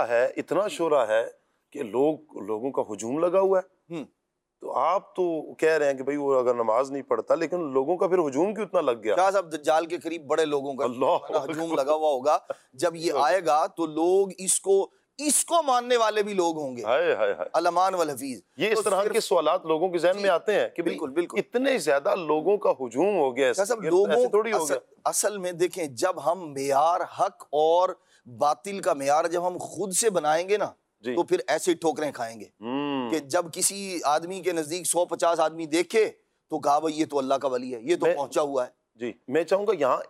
शोरा है कि लोगों का हुजूम लगा हुआ है। तो आप तो कह रहे हैं कि भाई वो अगर नमाज नहीं पढ़ता, लेकिन लोगों का फिर हुजूम क्यों इतना लग गया? क्या साहब, दज्जाल के करीब बड़े लोगों का हुजूम लगा हुआ होगा। जब ये आएगा तो लोग इसको मानने वाले भी लोग होंगे। हाय हाय हाय, अलमान वल हफीज। ये इस तरह के सवालात लोगों के जहन में आते हैं कि बिल्कुल बिल्कुल इतने ज्यादा लोगों का हुजूम हो गया, सब ऐसे लोगों थोड़ी हो गया। असल में देखें, जब हम मेयार हक और बातिल का मेयार जब हम खुद से बनाएंगे ना, तो फिर ऐसे ठोकरें खाएंगे कि जब किसी आदमी के नजदीक 150 आदमी देखे तो कहा भाई ये तो अल्लाह का वली है, ये तो पहुंचा हुआ है। जी, मैं चाहूंगा यहाँ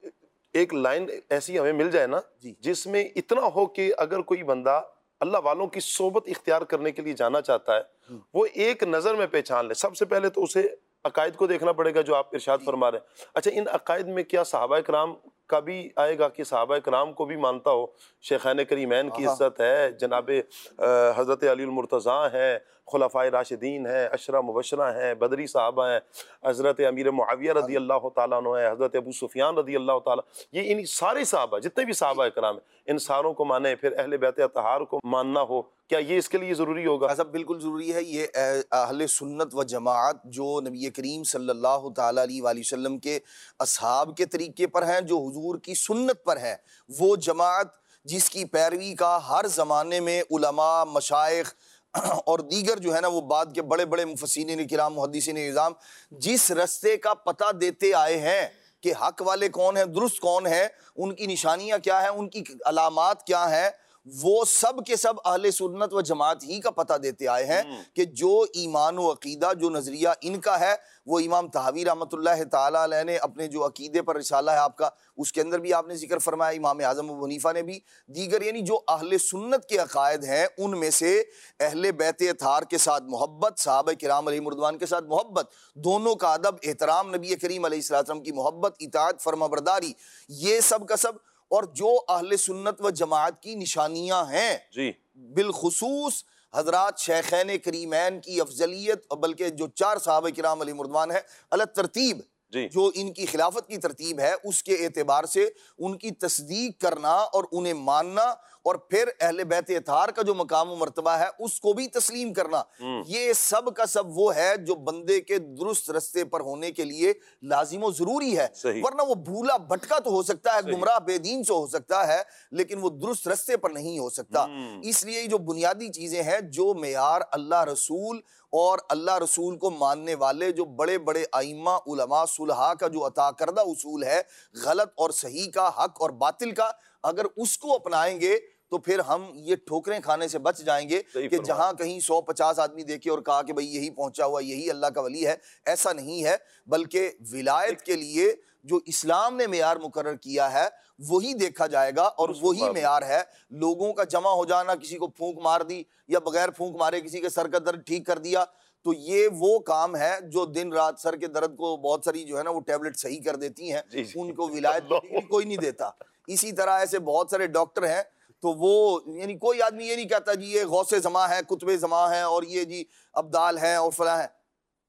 एक लाइन ऐसी हमें मिल जाए ना जिसमें इतना हो कि अगर कोई बंदा अल्लाह वालों की सोबत इख्तियार करने के लिए जाना चाहता है, वो एक नजर में पहचान ले। सबसे पहले तो उसे अकायद को देखना पड़ेगा जो आप इरशाद फरमा रहे हैं। अच्छा, इन अकायद में क्या सहाबा कराम का भी आएगा कि सहाबा कराम को भी मानता हो? शेखैन करीमैन की इज्जत है, जनाब हज़रत अली मुर्तज़ा हैं, खुलफ़ाए राशिदीन हैं, अशरा मुबशरा हैं, बदरी साहबा हैं, हज़रत अमीर मुआविया रदी अल्लाह तआला अन्हु हैं, हज़रत अबू सुफियान रदी अल्लाह तआला, ये इन सारे साहबा, जितने भी सहाबा कराम हैं, इन सारों को माने, फिर अहले बैत अतहार को मानना हो, क्या ये इसके लिए ज़रूरी होगा? सब बिल्कुल ज़रूरी है। ये अहले सुन्नत व जमात जो नबी करीम सल्लल्लाहु तआला अलैहि वसल्लम के असहाब के तरीके पर हैं, जो हुजूर की सुन्नत पर है, वो जमात जिसकी पैरवी का हर ज़माने में उलमा, मशाइख और दीगर जो है ना वो बाद के बड़े बड़े मुफस्सिरीन किराम, मुहद्दिसीन निज़ाम जिस रास्ते का पता देते आए हैं कि हक वाले कौन है, दुरुस्त कौन है, उनकी निशानियां क्या है, उनकी अलामात क्या है, वो सब के सब अहले सुन्नत व जमात ही का पता देते आए हैं कि जो ईमान व अकीदा, जो नजरिया इनका है, वो इमाम तहावी रहमतुल्लाह ताला अलैह ने अपने जो अकीदे पर रिसाला है आपका, उसके अंदर भी आपने जिक्र फरमाया, इमाम आज़म अबू हनीफा ने भी, दीगर यानी जो अहले सुन्नत के अकायद हैं उनमें से अहले बैत अतार के साथ मोहब्बत, सहाबा किराम अलैहिम रिज़वान के साथ मोहब्बत, दोनों का अदब, एहतराम, नबी करीम अलैहिस्सलाम की मोहब्बत, इताअत, फरमाबरदारी, ये सब का सब, और जो अहले सुन्नत व जमात की निशानियां हैं जी, बिलखुसूस हजरात शेखैन करीमैन की अफजलियत, बल्कि जो 4 सहाबा किराम अलैहिम रिज़वान है अलग तरतीब, जो इनकी खिलाफत की तरतीब है, उसके एतबार से उनकी तस्दीक करना और उन्हें मानना, और फिर अहले बैत अतार का जो मकाम व मर्तबा है उसको भी तस्लीम करना, ये सब का सब वो है जो बंदे के दुरुस्त रास्ते पर होने के लिए लाजिम व जरूरी है। वरना वो भूला भटका तो हो सकता है, गुमराह बेदीन से हो सकता है, लेकिन वो दुरुस्त रास्ते पर नहीं हो सकता। इसलिए जो बुनियादी चीजें हैं, जो मेयार अल्लाह रसूल और अल्लाह रसूल को मानने वाले जो बड़े बड़े आइम्मा, उलमा, सुलहा का जो अता करदा उसूल है, गलत और सही का, हक और बातिल का, अगर उसको अपनाएंगे तो फिर हम ये ठोकरें खाने से बच जाएंगे कि जहां कहीं 150 आदमी देखे और कहा कि भाई यही पहुंचा हुआ, यही अल्लाह का वली है। ऐसा नहीं है, बल्कि विलायत के लिए जो इस्लाम ने मेयार मुकर्रर किया है वही देखा जाएगा, और वही मेयार है। लोगों का जमा हो जाना, किसी को फूंक मार दी या बगैर फूंक मारे किसी के सर का दर्द ठीक कर दिया, तो ये वो काम है जो दिन रात सर के दर्द को बहुत सारी जो है ना वो टैबलेट सही कर देती हैं, उनको विलायत कोई नहीं देता। इसी तरह ऐसे बहुत सारे डॉक्टर हैं, तो वो यानी कोई आदमी ये नहीं कहता जी ये गौसे जमा है, कुतबे जमा है, और ये जी अब्दाल है और फला है,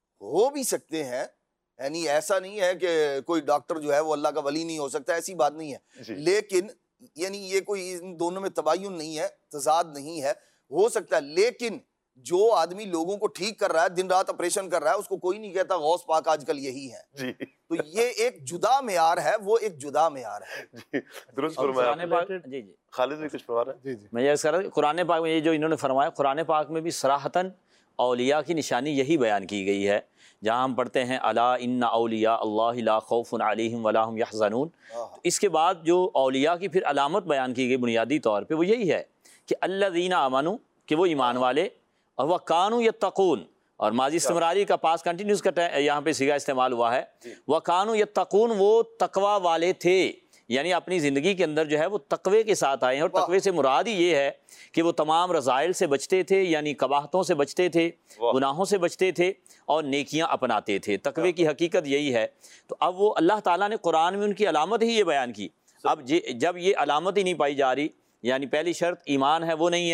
हो भी सकते हैं। यानी ऐसा नहीं है कि कोई डॉक्टर जो है वो अल्लाह का वली नहीं हो सकता, ऐसी बात नहीं है। लेकिन यानी ये कोई इन दोनों में तबायुन नहीं है, तजाद नहीं है, हो सकता है। लेकिन जो आदमी लोगों को ठीक कर रहा है, दिन रात ऑपरेशन कर रहा है, उसको कोई नहीं कहता गौस पाक आजकल यही है जी। तो ये एक जुदा मेयार है, वो एक जुदा मेयार है जी। दुरुस्त फरमाया जी जी। खालिद भी कुछ फरमा रहा है जी। मैं ये कह रहा हूं, कुरान पाक में ये जो इन्होंने फरमाया, कुरान पाक में भी सराहतन औलिया की निशानी यही बयान की गई है, जहाँ हम पढ़ते हैं अला इन्ना औलिया अल्लाह ला खौफुन अलैहिम वला हुम यहज़नून। तो इसके बाद जो औलिया की फिर अलामत बयान की गई बुनियादी तौर पे वो यही है कि अल्लज़ीना आमनू, कि वो ईमान वाले, और वह कानू यत्तकून, और माजी इस्तिमरारी का पास कंटिन्यूस का यहाँ पे सिगा इस्तेमाल हुआ है, वह कानू यत्तकून, वो तकवा वाले थे, यानी अपनी ज़िंदगी के अंदर जो है वो तकवे के साथ आए हैं। और तकवे से मुराद ही ये है कि वो तमाम रज़ाइल से बचते थे, यानी कबाहतों से बचते थे, गुनाहों से बचते थे और नेकियां अपनाते थे। तकवे की हकीकत यही है। तो अब वो अल्लाह ताला ने कुरान में उनकी अलामत ही ये बयान की। अब जब ये अलामत ही नहीं पाई जा रही, यानी पहली शर्त ईमान है वो नहीं है,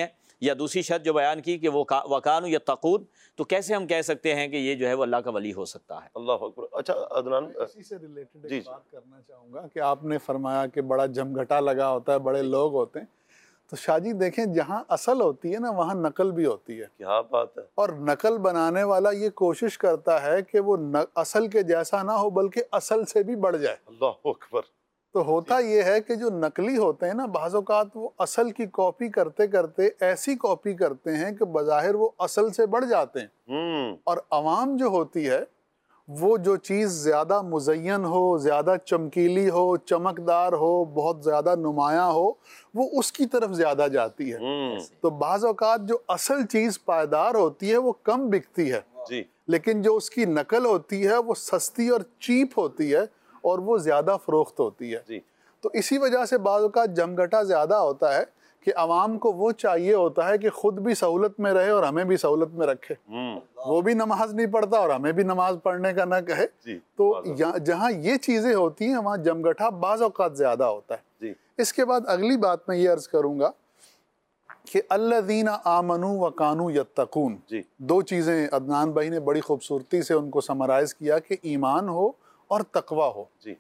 या दूसरी शर्त जो बयान की कि वो वकानु यत्तकून, तो कैसे हम कह सकते हैं कि ये जो है वो अल्लाह का वली हो सकता है? अल्लाह अकबर। अच्छा अदनान, इसी से रिलेटेड जी, एक बात करना चाहूँगा कि आपने फरमाया कि बड़ा जमघटा लगा होता है, बड़े लोग होते हैं। तो शाहजी देखें, जहाँ असल होती है ना वहाँ नकल भी होती है, क्या बात है। और नकल बनाने वाला ये कोशिश करता है कि वो असल के जैसा ना हो बल्कि असल से भी बढ़ जाए। अल्लाह अकबर। तो होता ये है कि जो नकली होते हैं ना, बाज़ औक़ात वो असल की कॉपी करते करते ऐसी कॉपी करते हैं कि बज़ाहिर वो असल से बढ़ जाते हैं। और अवाम जो होती है वो जो चीज़ ज़्यादा मुज़य्यन हो, ज़्यादा चमकीली हो, चमकदार हो, बहुत ज़्यादा नुमायाँ हो, वो उसकी तरफ ज़्यादा जाती है। तो बाज़ औक़ात जो असल चीज़ पायदार होती है वो कम बिकती है जी, लेकिन जो उसकी नकल होती है वो सस्ती और चीप होती है और वो ज़्यादा फ़रोख्त होती है। जी, तो इसी वजह से बाज़ औक़ात जमघटा ज़्यादा होता है कि आवाम को वो चाहिए होता है कि ख़ुद भी सहूलत में रहे और हमें भी सहूलत में रखे। वो भी नमाज नहीं पढ़ता और हमें भी नमाज पढ़ने का ना कहे। जी, तो जहाँ ये चीज़ें होती हैं वहाँ जमघटा बाज़ औक़ात ज़्यादा होता है। जी, इसके बाद अगली बात मैं ये अर्ज़ करूँगा कि अल्लज़ीना आमनू व कानू यत्तकून, जी, दो चीज़ें अदनान भाई ने बड़ी खूबसूरती से उनको समराइज़ किया कि ईमान हो और तकवा हो। जी,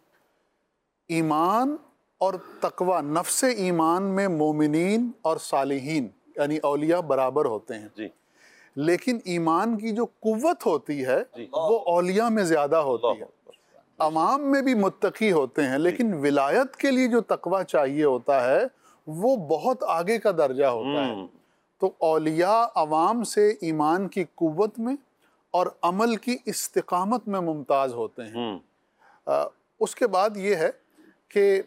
ईमान और तकवा, नफ्स ईमान में मोमिनीन और सालिहीन यानी औलिया बराबर होते हैं, जी, लेकिन ईमान की जो कुव्वत होती है वो औलिया में ज़्यादा होती है। अवाम में भी मुत्तकी होते हैं लेकिन विलायत के लिए जो तकवा चाहिए होता है वो बहुत आगे का दर्जा होता है। तो औलिया अवाम से ईमान की कुव्वत में और अमल की इस्तिकामत में मुमताज़ होते हैं। उसके बाद ये है कि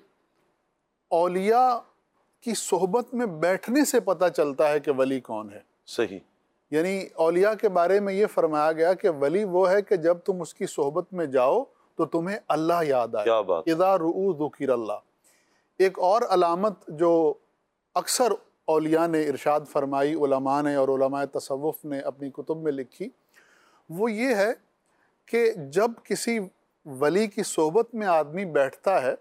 औलिया की सोहबत में बैठने से पता चलता है कि वली कौन है। सही। यानी औलिया के बारे में ये फरमाया गया कि वली वो है कि जब तुम उसकी सोहबत में जाओ तो तुम्हें अल्लाह याद आए। क्या बात। इज़ा रुऊ ज़ुकिर अल्लाह। एक और अलामत जो अक्सर औलिया ने इरशाद फरमाई, उलमा ने और उलमा तसव्वुफ़ ने अपनी कुतुब में लिखी, वो ये है कि जब किसी वली की सोहबत में आदमी बैठता है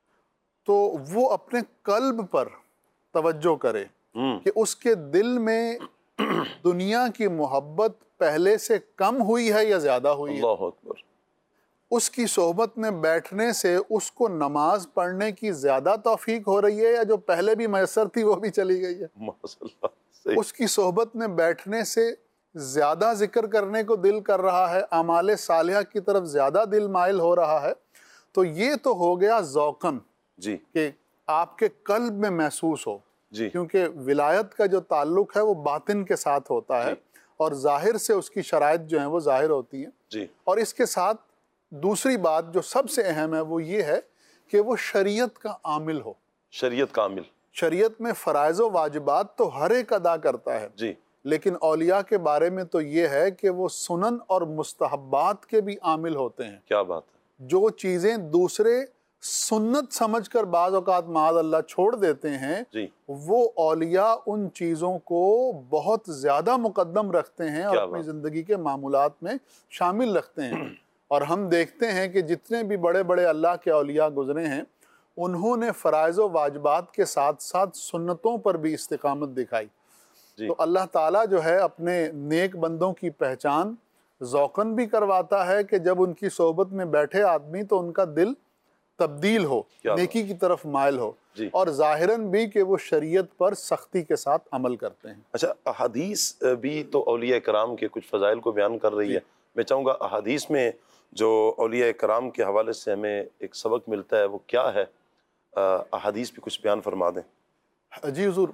तो वो अपने कल्ब पर तवज्जो करे कि उसके दिल में दुनिया की मोहब्बत पहले से कम हुई है या ज़्यादा हुई है। अल्लाह अकबर। उसकी सोहबत में बैठने से उसको नमाज पढ़ने की ज़्यादा तौफीक हो रही है या जो पहले भी मैसर थी वो भी चली गई है। माशाअल्लाह, सही। उसकी सोहबत में बैठने से ज़्यादा जिक्र करने को दिल कर रहा है, आमाले सालिहा की तरफ ज़्यादा दिल माइल हो रहा है। तो ये तो हो गया ज़ौक़न जी, कि आपके कल्ब में महसूस हो, जी, क्योंकि विलायत का जो ताल्लुक़ है वो बातिन के साथ होता है और ज़ाहिर से उसकी शराइत जो हैं वो ज़ाहिर होती हैं। जी, और इसके साथ दूसरी बात जो सबसे अहम है वो ये है कि वो शरीयत का आमिल हो। शरीयत कामिल। शरीयत में फ़राइज़ व वाजिबात तो हर एक अदा करता है, जी, लेकिन औलिया के बारे में तो ये है कि वो सुनन और मुस्तहब्बात के भी आमिल होते हैं। क्या बात है। जो चीज़ें दूसरे सुन्नत समझकर बाज़ औक़ात माज़ अल्लाह छोड़ देते हैं, जी, वो औलिया उन चीज़ों को बहुत ज़्यादा मुक़द्दम रखते हैं और क्या अपनी बात। ज़िंदगी के मामूलात में शामिल रखते हैं। और हम देखते हैं कि जितने भी बड़े बड़े अल्लाह के औलिया गुज़रे हैं उन्होंने फ़राइज़ व वाजिबात के साथ साथ सुन्नतों पर भी इस्तिकामत दिखाई। तो अल्लाह ताला जो है अपने नेक बंदों की पहचान ज़ौक़न भी करवाता है कि जब उनकी सोहबत में बैठे आदमी तो उनका दिल तब्दील हो, नेकी की तरफ माइल हो, और ज़ाहिरन भी कि वो शरीयत पर सख्ती के साथ अमल करते हैं। अच्छा, अहादीस भी तो औलिया कराम के कुछ फ़ज़ाइल को बयान कर रही है। मैं चाहूँगा अहादीस में जो औलिया कराम के हवाले से हमें एक सबक मिलता है वो क्या है, अहादीस भी कुछ बयान फरमा दें। जी हुज़ूर,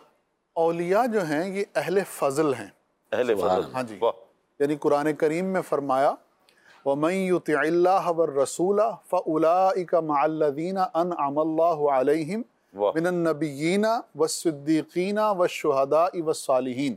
औलिया जो हैं ये अहले फ़ज़ल हैं। अहले फ़ज़ल। हाँ जी, वाह। यानी कुरान करीम में फरमाया वमन युतिइल्लाह वर रसूला फ़उलाइका मअल्लज़ीना अनअमल्लाहु अलैहिम मिनन नबिय्यीना वस्सिद्दीक़ीना वश्शुहदाई वस्सालिहीन।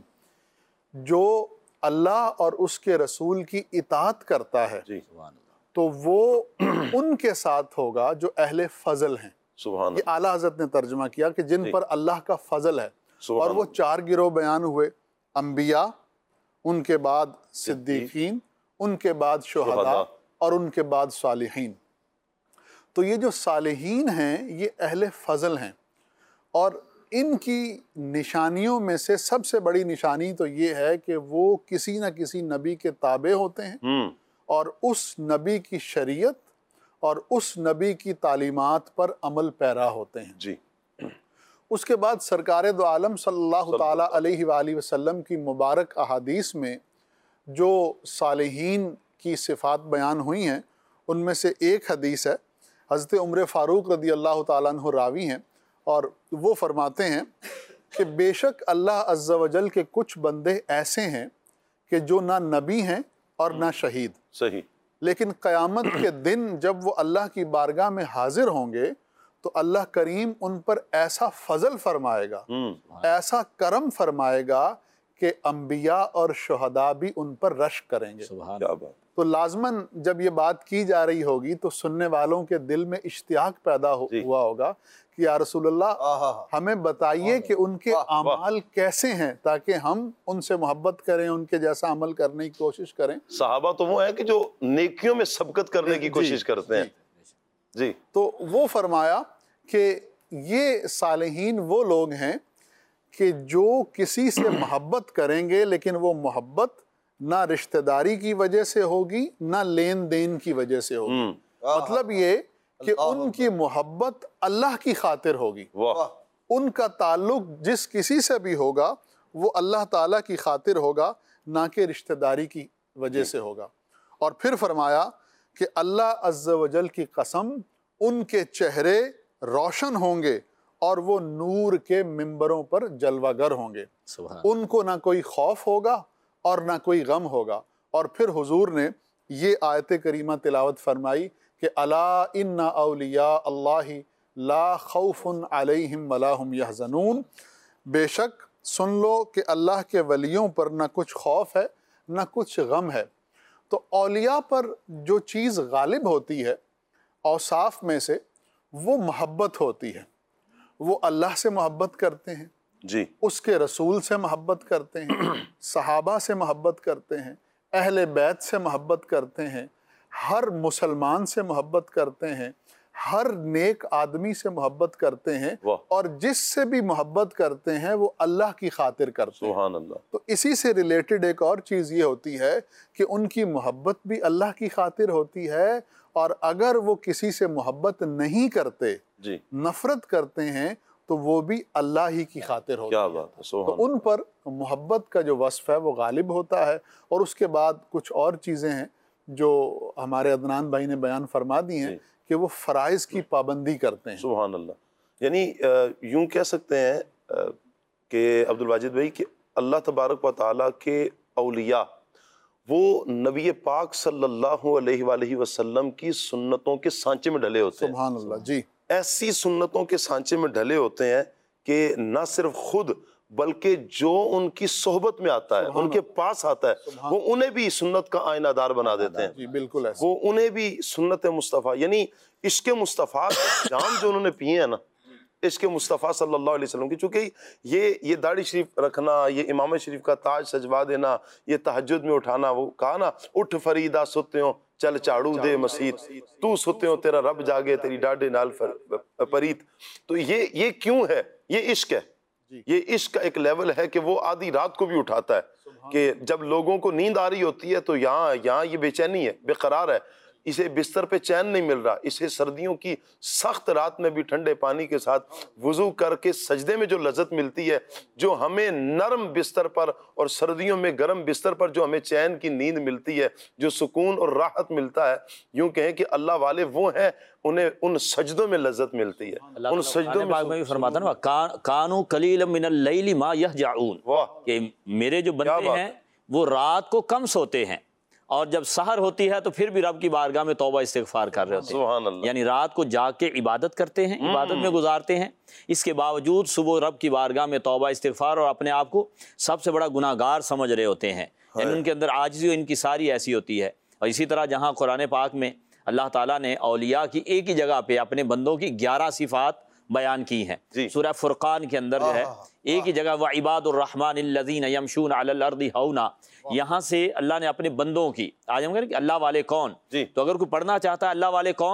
जो अल्लाह और उसके रसूल की इताअत करता है तो वो उनके साथ होगा जो अहले फ़ज़ल हैं। सुभान ये आला हज़रत ने तर्जुमा किया कि जिन पर अल्लाह का फ़ज़ल है। और वो चार गिरोह बयान हुए, अम्बिया, उनके बाद सिद्दीक़ीन, उनके बाद शुहदा और उनके बाद सालिहीन। तो ये जो सालिहीन हैं ये अहले फ़ज़ल हैं। और इनकी निशानियों में से सबसे बड़ी निशानी तो ये है कि वो किसी न किसी नबी के ताबे होते हैं और उस नबी की शरीयत और उस नबी की तालीमात पर अमल पैरा होते हैं जी। उसके बाद सरकार दो आलम सल्लल्लाहु ताला अलैहि वसल्लम की मुबारक अहादीस में जो सालिहीन की सिफ़ात बयान हुई हैं, उनमें से एक हदीस है, हज़रत उमर फ़ारूक रदी अल्लाह ताला अन्हु रावी हैं और वो फरमाते हैं कि बेशक अल्लाह अज़्ज़ा वजल के कुछ बंदे ऐसे हैं कि जो ना नबी हैं और ना शहीद, सही, लेकिन क़यामत के दिन जब वो अल्लाह की बारगाह में हाजिर होंगे तो अल्लाह करीम उन पर ऐसा फजल फरमाएगा, ऐसा करम फरमाएगा कि अंबिया और शुहदा भी उन पर रश करेंगे। क्या बात। तो लाजमन जब ये बात की जा रही होगी तो सुनने वालों के दिल में इश्तियाक पैदा हुआ होगा कि या रसूलल्लाह हमें बताइए कि उनके अमाल कैसे हैं ताकि हम उनसे मोहब्बत करें, उनके जैसा अमल करने की कोशिश करें। सहाबा तो वो हैं कि जो नेकियों में सबकत करने की कोशिश करते हैं। जी। तो वो फरमाया कि ये सालिहीन वो लोग हैं कि जो किसी से मोहब्बत करेंगे लेकिन वो मोहब्बत ना रिश्तेदारी की वजह से होगी ना लेन देन की वजह से होगी। मतलब ये कि उनकी मोहब्बत अल्लाह की खातिर होगी, उनका ताल्लुक जिस किसी से भी होगा वो अल्लाह ताला की खातिर होगा, ना कि रिश्तेदारी की वजह से होगा। और फिर फरमाया कि अल्लाह अज़्ज़ा वजल की कसम उनके चेहरे रोशन होंगे और वो नूर के मिंबरों पर जलवागर होंगे, उनको ना कोई खौफ होगा और ना कोई गम होगा। और फिर हुजूर ने ये आयत करीमा तिलावत फरमाई कि अला इन्ना औलिया अल्लाहि ला खौफुन अलैहिम वला हुम यहज़नून, बेशक सुन लो कि अल्लाह के वलियों पर ना कुछ खौफ है ना कुछ गम है। तो औलिया पर जो चीज़ गालिब होती है औसाफ में से वो मोहब्बत होती है। वो अल्लाह से मोहब्बत करते हैं जी, उसके रसूल से मोहब्बत करते हैं, सहाबा से मोहब्बत करते हैं, अहले बैत से मोहब्बत करते हैं, हर मुसलमान से मोहब्बत करते हैं, हर नेक आदमी से मोहब्बत करते हैं और जिससे भी मोहब्बत करते हैं वो अल्लाह की खातिर करते हैं। सुभान अल्लाह। तो इसी से रिलेटेड एक और चीज़ ये होती है कि उनकी मोहब्बत भी अल्लाह की खातिर होती है और अगर वो किसी से मोहब्बत नहीं करते जी, नफ़रत करते हैं तो वो भी अल्लाह ही की खातिर होती है। क्या बात है। तो उन पर मोहब्बत का जो वस्फ़ है वो गालिब होता है। और उसके बाद कुछ और चीज़ें हैं जो हमारे अदनान भाई ने बयान फरमा दी हैं कि वो फ़राइज़ की पाबंदी करते हैं। सुभान अल्लाह। यानी यूँ कह सकते हैं कि अब्दुल वाजिद भाई कि अल्लाह तबारक व तआला के औलिया वो नबी पाक सल्लल्लाहु अलैहि वसल्लम की सुन्नतों के सांचे में ढले होते हैं। सुभान अल्लाह जी। ऐसी सुन्नतों के सांचे में ढले होते हैं कि न सिर्फ खुद बल्कि जो उनकी सोहबत में आता है, उनके पास आता है, वो उन्हें भी सुन्नत का आईनादार बना देते हैं। जी बिल्कुल ऐसा। वो उन्हें भी सुन्नत मुस्तफ़ा यानी इश्क़ मुस्तफ़ा जाम जो उन्होंने पिए हैं ना, इश्क़ मुस्तफ़ा सल्लल्लाहु अलैहि वसल्लम की, चूँकि ये दाढ़ी शरीफ रखना, ये इमाम शरीफ का ताज सजवा देना, ये तहज्जुद में उठाना, वो कहा ना उठ फरीदा सुते हो चल झाड़ू दे मसीत, तू सुते हो तेरा रब जागे तेरी डाढ़े नाल परीत। तो ये क्यों है? ये इश्क है। ये इश्क का एक लेवल है कि वो आधी रात को भी उठाता है कि जब लोगों को नींद आ रही होती है तो यहाँ ये बेचैनी है, बेकरार है, इसे बिस्तर पे चैन नहीं मिल रहा, इसे सर्दियों की सख्त रात में भी ठंडे पानी के साथ वुजू करके सजदे में जो लज्जत मिलती है, जो हमें नरम बिस्तर पर और सर्दियों में गर्म बिस्तर पर जो हमें चैन की नींद मिलती है, जो सुकून और राहत मिलता है, यूं कहें कि अल्लाह वाले वो हैं उन्हें उन सजदों में लज्जत मिलती है। उन सजदों में भी फरमाता ना कानू कलीलन मिनल लैली मा यहजाऊन, कि मेरे जो बंदे हैं वो रात को कम सोते हैं और जब सहर होती है तो फिर भी रब की बारगाह में तौबा इस्तिगफार कर रहे होते हैं। यानी रात को जाग के इबादत करते हैं, इबादत में गुजारते हैं, इसके बावजूद सुबह रब की बारगाह में तौबा इस्तिगफार और अपने आप को सबसे बड़ा गुनाहगार समझ रहे होते हैं। यानी उनके अंदर आजिज़ी इनकी सारी ऐसी होती है। और इसी तरह जहाँ कुरान पाक में अल्लाह ताला ने औलिया की एक ही जगह पे अपने बंदों की 11 सिफ़ात बयान की हैं। सूरह फुरकान के अंदर जो है एक ही जगह व इबादुर रहमानिल्लज़ीना यमशूना अलल अर्दि हौना, यहाँ से अल्लाह ने अपने बंदों की, आज हम कहें कि अल्लाह वाले कौन, तो अगर कोई पढ़ना चाहता है अल्लाह वाले कौन,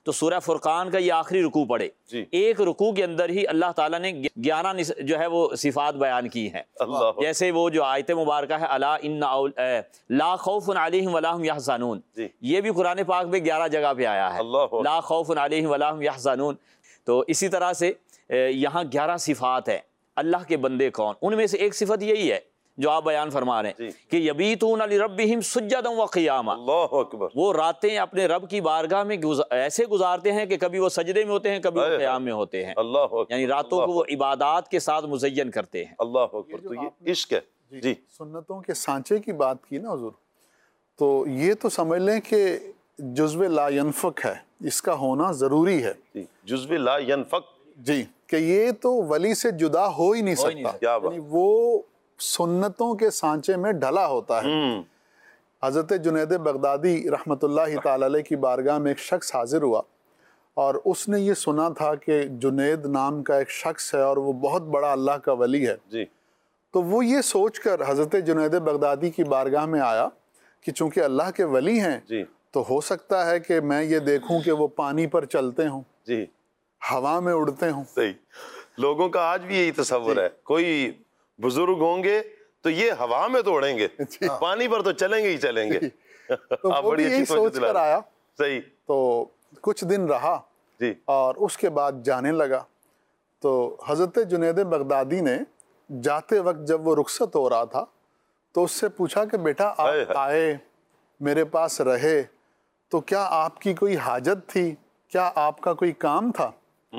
तो सूरह फुरकान का ये आखिरी रुकू पढ़े, एक रुकू के अंदर ही अल्लाह ताला ने 11 जो है वो सिफात बयान की हैं। जैसे वो जो आयत मुबारक है अला इन्ना ला खौफुन अलैहिम वला हुम यहज़नून, ये भी कुरान पाक में 11 जगह पे आया है, ला खौफुन अलैहिम वला हुम यहज़नून। तो इसी तरह से यहाँ 11 सिफात है अल्लाह के बंदे कौन, उनमें से एक सिफत यही है जो आप बयान फरमा रहे हैं कि यबीतून लिरब्बिहिम सुज्जदन व क़ियामा, वो रातें अपने रब की बारगाह में ऐसे गुजारते हैं कि कभी वो सजदे में होते हैं, कभी वो क़याम में होते हैं, यानी रातों को वो इबादत के साथ मुज़य्यन करते हैं। अल्लाह अकबर। तो ये इश्क है जी। सुन्नतों के सांचे की बात की ना हुजूर, तो ये तो समझ लें कि जुज़्व ला यनफ़क है, इसका होना ज़रूरी है। जुज़्व ला यनफ़क जी, कि ये तो वली से जुदा हो ही नहीं सकता, यानी वो सुन्नतों के सांचे में ढला होता है। हज़रत जुनैद बगदादी रहमतुल्लाहि तआला अलैह की बारगाह में एक शख्स हाजिर हुआ और उसने ये सुना था कि जुनैद नाम का एक शख्स है और वो बहुत बड़ा अल्लाह का वली है जी। तो वो ये सोचकर हज़रत जुनैद बगदादी की बारगाह में आया कि चूंकि अल्लाह के वली हैं जी, तो हो सकता है कि मैं ये देखूं कि वो पानी पर चलते हों जी, हवा में उड़ते हों। सही, लोगों का आज भी यही तस्वर है, कोई बुजुर्ग होंगे तो ये हवा में तो उड़ेंगे, पानी पर तो चलेंगे ही चलेंगे। तो वो भी यही सोच कर आया। सही। तो कुछ दिन रहा जी, और उसके बाद जाने लगा। तो हज़रत जुनैद बगदादी ने जाते वक्त जब वो रुखसत हो रहा था तो उससे पूछा कि बेटा आप आए, मेरे पास रहे, तो क्या आपकी कोई हाजत थी, क्या आपका कोई काम था?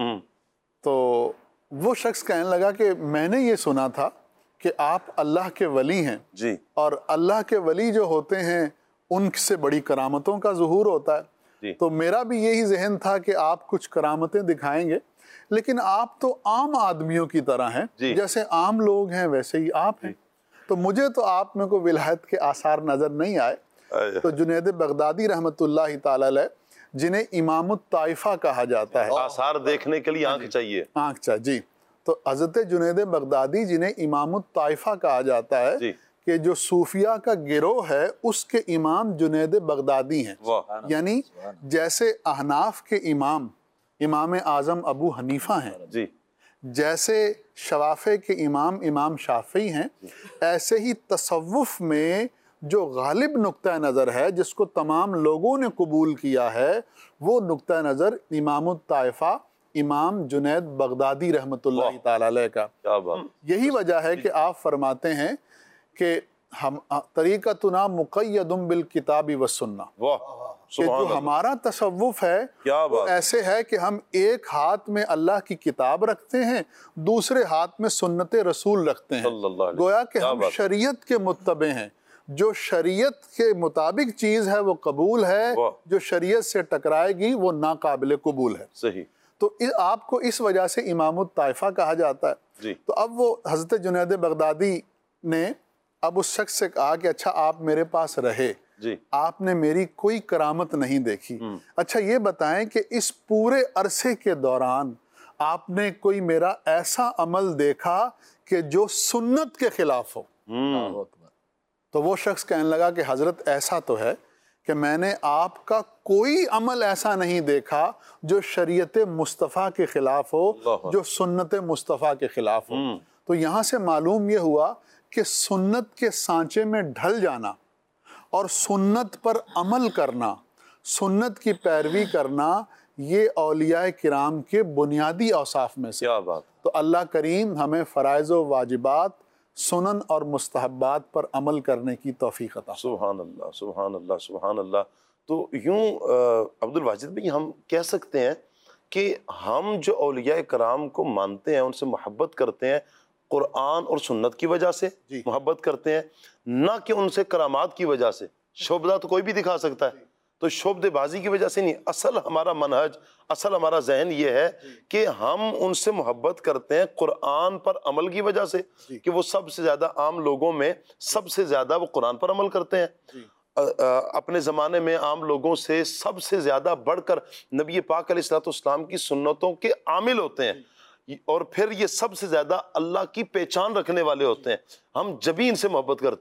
तो वो शख्स कहने लगा कि मैंने ये सुना था कि आप अल्लाह के वली हैं जी, और अल्लाह के वली जो होते हैं उनसे बड़ी करामतों का ज़ुहूर होता है जी। तो मेरा भी यही जहन था कि आप कुछ करामतें दिखाएंगे, लेकिन आप तो आम आदमियों की तरह हैं, जैसे आम लोग हैं वैसे ही आप हैं, तो मुझे तो आप में को विलायत के आसार नज़र नहीं आए। तो जुनैद बगदादी रहमतुल्लाहि तआला अलैह, जिन्हें इमामुत ताइफा कहा जाता है, आसार देखने के लिए आंख चाहिए, आंख चाहिए जी। तो हज़रत जुनैद बगदादी जिन्हें इमामुत ताइफा कहा जाता है कि जो सूफिया का गिरोह है उसके इमाम जुनैद बगदादी हैं। यानी जैसे अहनाफ के इमाम इमाम आज़म अबू हनीफा हैं जी, जैसे शवाफ़े के इमाम इमाम शाफ़ी हैं, ऐसे ही तसव्वुफ़ में जो गालिब नुक्ता नज़र है जिसको तमाम लोगों ने कबूल किया है, वो नुक्ता नज़र इमामुत ताइफा इमाम जुनैद बगदादी रहमतुल्लाहि तआला अलैह का। यही वजह है कि आप फरमाते हैं कि हम तरीक़तुना मुक़य्यदुम बिल किताबी व सुन्ना, कि जो हमारा तसव्वुफ़ है वो ऐसे है कि हम एक हाथ में अल्लाह की किताब रखते हैं, दूसरे हाथ में सुन्नत रसूल रखते हैं, गोया कि हम शरीयत के मुत्तबे हैं, जो शरीयत के मुताबिक चीज़ है वो कबूल है, जो शरीयत से टकराएगी वो नाकाबिल कबूल है। सही। तो आपको इस वजह से इमामुत ताइफा कहा जाता है जी। तो अब वो हज़रत जुनैद बगदादी ने अब उस शख्स से कहा कि अच्छा आप मेरे पास रहे जी, आपने मेरी कोई करामत नहीं देखी, अच्छा ये बताएं कि इस पूरे अरसे के दौरान आपने कोई मेरा ऐसा अमल देखा कि जो सुन्नत के खिलाफ हो? तो वो शख्स कहने लगा कि हज़रत ऐसा तो है कि मैंने आपका कोई अमल ऐसा नहीं देखा जो शरीयत मुस्तफ़ा के ख़िलाफ़ हो, जो सुन्नत मुस्तफ़ा के ख़िलाफ़ हो। तो यहाँ से मालूम ये हुआ कि सुन्नत के सांचे में ढल जाना और सुन्नत पर अमल करना, सुन्नत की पैरवी करना, ये औलिया किराम के बुनियादी औसाफ में से। क्या बात। तो अल्लाह करीम हमें फ़राइज़ व वाजिबात, सुनन और मुस्तहब्बात पर अमल करने की तौफीक अता। सुभान अल्लाह, सुभान अल्लाह, सुभान अल्लाह। तो यूँ अब्दुल वाजिद भाई हम कह सकते हैं कि हम जो औलिया कराम को मानते हैं, उनसे मोहब्बत करते हैं, कुरान और सुन्नत की वजह से मोहब्बत करते हैं, ना कि उनसे करामात की वजह से। शोबदा तो कोई भी दिखा सकता है, तो शोबदेबाजी की वजह से नहीं। असल हमारा मनहज, असल हमारा जहन ये है कि हम उनसे मोहब्बत करते हैं कुरान पर अमल की वजह से, कि वो सबसे ज़्यादा आम लोगों में सबसे ज़्यादा वो कुरान पर अमल करते हैं। अपने ज़माने में आम लोगों से सबसे ज़्यादा बढ़कर नबी पाक अलैहिस्सलाम की सुन्नतों के आमिल होते हैं, और फिर ये सबसे ज़्यादा अल्लाह की पहचान रखने वाले होते हैं। हम जब भी इनसे मोहब्बत करते हैं,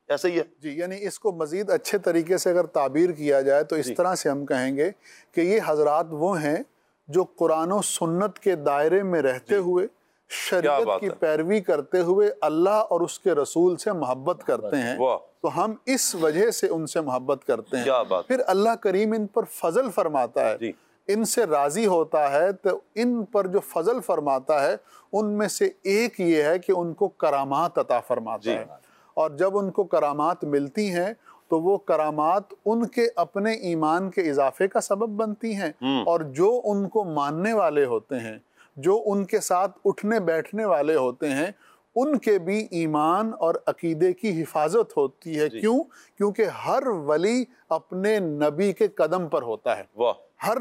ऐसे ही है जी, यानी इसको मज़ीद अच्छे तरीके से अगर ताबीर किया जाए तो इस तरह से हम कहेंगे कि ये हजरात वो हैं जो कुरान और सुन्नत के दायरे में रहते हुए शरीयत की पैरवी करते हुए अल्लाह और उसके रसूल से मोहब्बत करते हैं। तो हम इस वजह से उनसे मोहब्बत करते हैं। फिर अल्लाह करीम इन पर फजल फरमाता है, इनसे राज़ी होता है, तो इन पर जो फजल फरमाता है उनमें से एक ये है कि उनको करामात अता फरमाता है। और जब उनको करामात मिलती हैं तो वो करामात उनके अपने ईमान के इजाफे का सबब बनती हैं। और जो उनको मानने वाले होते हैं, जो उनके साथ उठने बैठने वाले होते हैं, उनके भी ईमान और अकीदे की हिफाजत होती है। क्यों? क्योंकि हर वली अपने नबी के कदम पर होता है। हर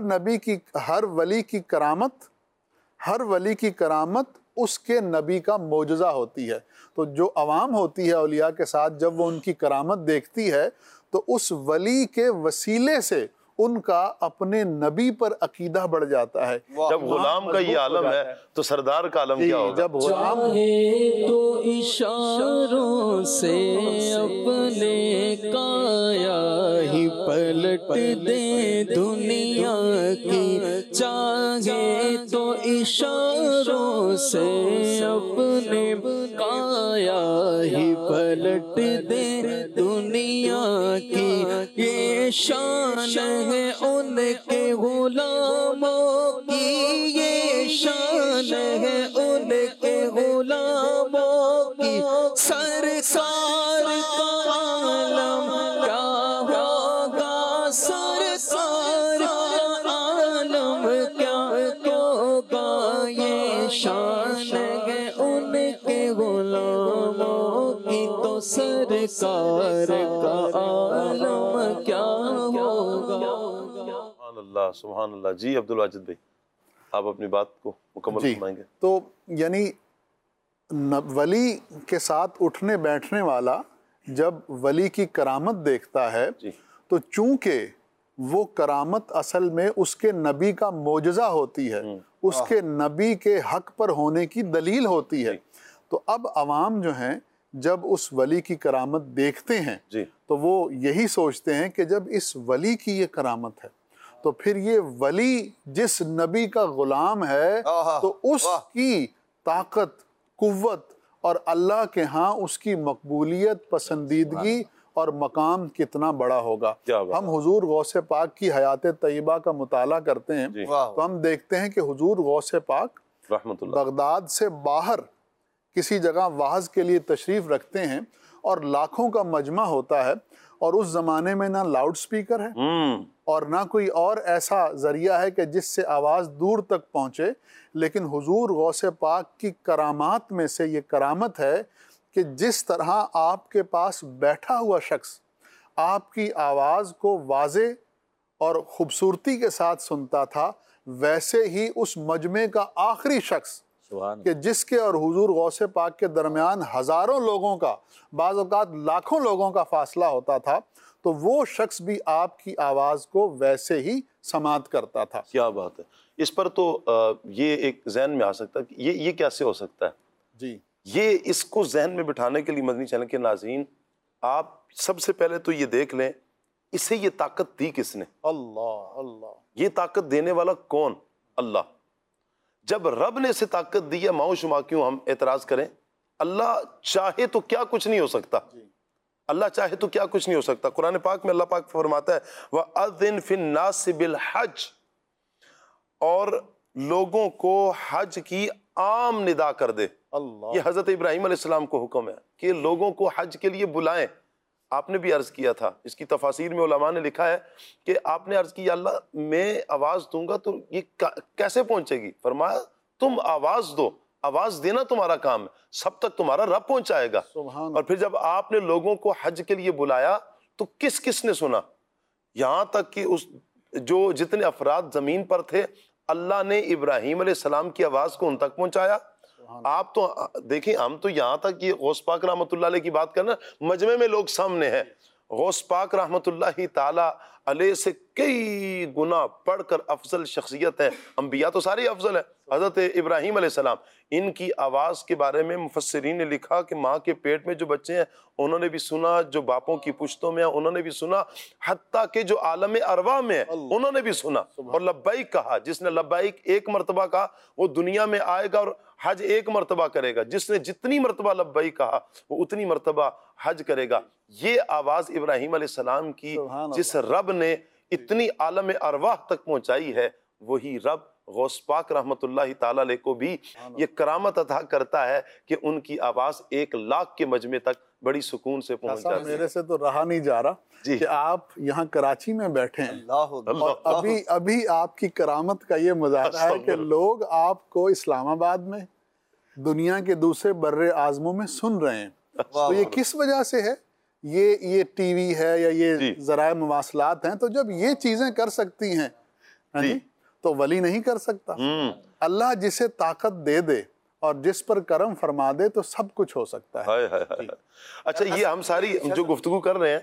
वली की करामत उसके नबी का मोजज़ा होती है। तो जो अवाम होती है औलिया के साथ, जब वो उनकी करामत देखती है तो उस वली के वसीले से उनका अपने नबी पर अकीदा बढ़ जाता है। जब गुलाम का ये आलम है तो सरदार का आलम क्या होगा? जब गुलाम तो इशारों से अपने काया ही पलट दे दुनिया की, चाहे तो इशारों से अपने काया ही पलट दे दुनिया की। ये शान है उनके गुलामों की, ये शान है उनके गुलामों की। सरकार का आलम क्या होगा, सरकार का आलम क्या होगा। ये शान है उनके गुलामों की, तो सरकार का आलम क्या होगा। अल्लाह सुभान अल्लाह। जी अब्दुल वाजिद भाई, आप अपनी बात को मुकम्मल फरमाएंगे। तो यानी वली के साथ उठने बैठने वाला जब वली की करामत देखता है तो चूंकि वो करामत असल में उसके नबी का मोजज़ा होती है, उसके नबी के हक पर होने की दलील होती है। तो अब अवाम जो हैं जब उस वली की करामत देखते हैं तो वो यही सोचते हैं कि जब इस वली की ये करामत है तो फिर ये वली जिस नबी का गुलाम है तो उसकी ताकत, कुव्वत और अल्लाह के यहाँ उसकी मकबूलियत, पसंदीदगी और मकाम कितना बड़ा होगा। हम हुजूर गौसे पाक की हयात तय्यबा का मुताला करते हैं तो हम देखते हैं कि हुजूर गौसे पाक बगदाद से बाहर किसी जगह वाज के लिए तशरीफ़ रखते हैं और लाखों का मजमा होता है, और उस ज़माने में ना लाउड स्पीकर है और ना कोई और ऐसा ज़रिया है कि जिससे आवाज़ दूर तक पहुँचे। लेकिन हुजूर गौसे पाक की करामात में से ये करामत है कि जिस तरह आपके पास बैठा हुआ शख्स आपकी आवाज़ को वाज़े और ख़ूबसूरती के साथ सुनता था, वैसे ही उस मजमे का आखिरी शख्स कि जिसके और हुजूर गौसे पाक के दरमियान हज़ारों लोगों का, बाज़ औक़ात लाखों लोगों का फासला होता था, तो वो शख्स भी आपकी आवाज़ को वैसे ही समात करता था। क्या बात है। इस पर तो ये एक जहन में आ सकता है कि ये कैसे हो सकता है जी। ये इसको जहन में बिठाने के लिए मदनी चैनल के नाज़रीन, आप सबसे पहले तो ये देख लें इसे ये ताकत दी किसने? अल्लाह। अल्लाह। ये ताकत देने वाला कौन? अल्लाह। जब रब ने इसे ताकत दी है, माओ शुमा क्यों हम एतराज करें? अल्लाह चाहे तो क्या कुछ नहीं हो सकता। अल्लाह चाहे तो क्या कुछ नहीं हो सकता। कुरान पाक में अल्लाह पाक फरमाता है वअज़्ज़िन फिन्नास बिल हज, और लोगों को हज की आम निदा कर दे। ये हजरत इब्राहिम अलैहिस्सलाम को हुक्म है कि लोगों को हज के लिए बुलाएं। आपने भी अर्ज किया था, इसकी तफासीर में उलमा ने लिखा है कि आपने अर्ज किया अल्लाह मैं आवाज़ दूंगा तो ये कैसे पहुंचेगी? फरमाया तुम आवाज़ दो, आवाज़ देना तुम्हारा काम है, सब तक तुम्हारा रब पहुंचाएगा। और फिर जब आपने लोगों को हज के लिए बुलाया तो किस किस ने सुना? यहाँ तक कि उस जो जितने अफराद ज़मीन पर थे, अल्लाह ने इब्राहीम अलैहिस्सलाम की आवाज़ को उन तक पहुंचाया। आप तो देखिए, हम तो यहाँ तक कि गौस पाक रहमतुल्लाह अलैह की बात करना, मजमे में लोग सामने हैं गौस पाक रहमतुल्लाहि ताला अलैह से कई गुना पढ़कर अफजल शख्सियत है। अंबिया तो सारे अफजल है। हज़रत इब्राहीम अलैहिस्सलाम, इनकी आवाज़ के बारे में मुफस्सिरीन ने लिखा कि माँ के पेट में जो बच्चे हैं उन्होंने भी सुना, जो बापों की पुश्तों में है उन्होंने भी सुना, हत्ता के जो आलम अरवा में है उन्होंने भी सुना और लब्बाइक कहा। जिसने लब्बाइक एक मरतबा कहा वो दुनिया में आएगा और हज एक मरतबा करेगा। जिसने जितनी मरतबा लब्बाइक कहा वो उतनी मरतबा हज करेगा। ये आवाज़ इब्राहीम अलैहिस्सलाम की जिस रब ने इतनी आलम अरवाह तक पहुंचाई है, वही रब गौस पाक रहमतुल्लाहि ताला अलैह को भी ये करामत अता करता है कि उनकी आवाज़ 1 लाख के मजमे तक बड़ी सुकून से पहुंच जाती है। मेरे से तो रहा नहीं जा रहा कि आप यहाँ कराची में बैठे हैं और अभी आपकी करामत का ये मुजाहरा है कि लोग आपको इस्लामाबाद में, दुनिया के दूसरे बर्रे आज़मों में सुन रहे हैं। तो ये किस वजह से है? ये टीवी है या ये ज़राए मवासलात हैं। तो जब ये चीज़ें कर सकती हैं, हाँ जी, तो वली नहीं कर सकता। अल्लाह जिसे ताकत दे दे और जिस पर करम फरमा दे तो सब कुछ हो सकता है। हाय। अच्छा, ये हम सारी जो गुफ्तगू कर रहे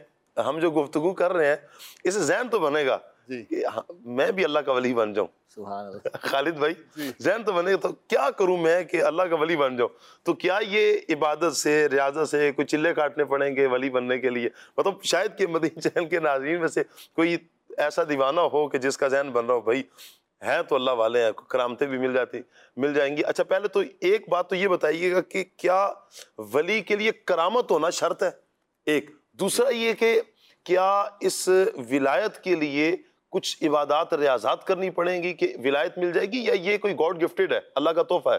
हैं, इससे ज़हन तो बनेगा कि मैं भी अल्लाह का वली बन जाऊं। सुभान अल्लाह। खालिद भाई, ज़हन तो बनेगा, तो क्या करूं मैं कि अल्लाह का वली बन जाऊं? तो क्या ये इबादत से, रियाजत से कोई चिल्ले काटने पड़ेंगे वली बनने के लिए? मतलब शायद कि मदीना चैनल के नाज़रीन में से कोई ऐसा दीवाना हो कि जिसका ज़हन बन रहा हो भाई है तो अल्लाह वाले हैं, करामतें भी मिल जाएंगी। अच्छा, पहले तो एक बात तो ये बताइएगा कि क्या वली के लिए करामत होना शर्त है? एक दूसरा ये कि क्या इस विलायत के लिए कुछ इबादत रियाजात करनी पड़ेंगी कि विलायत मिल जाएगी, या ये कोई गॉड गिफ्टेड है, अल्लाह का तोहफा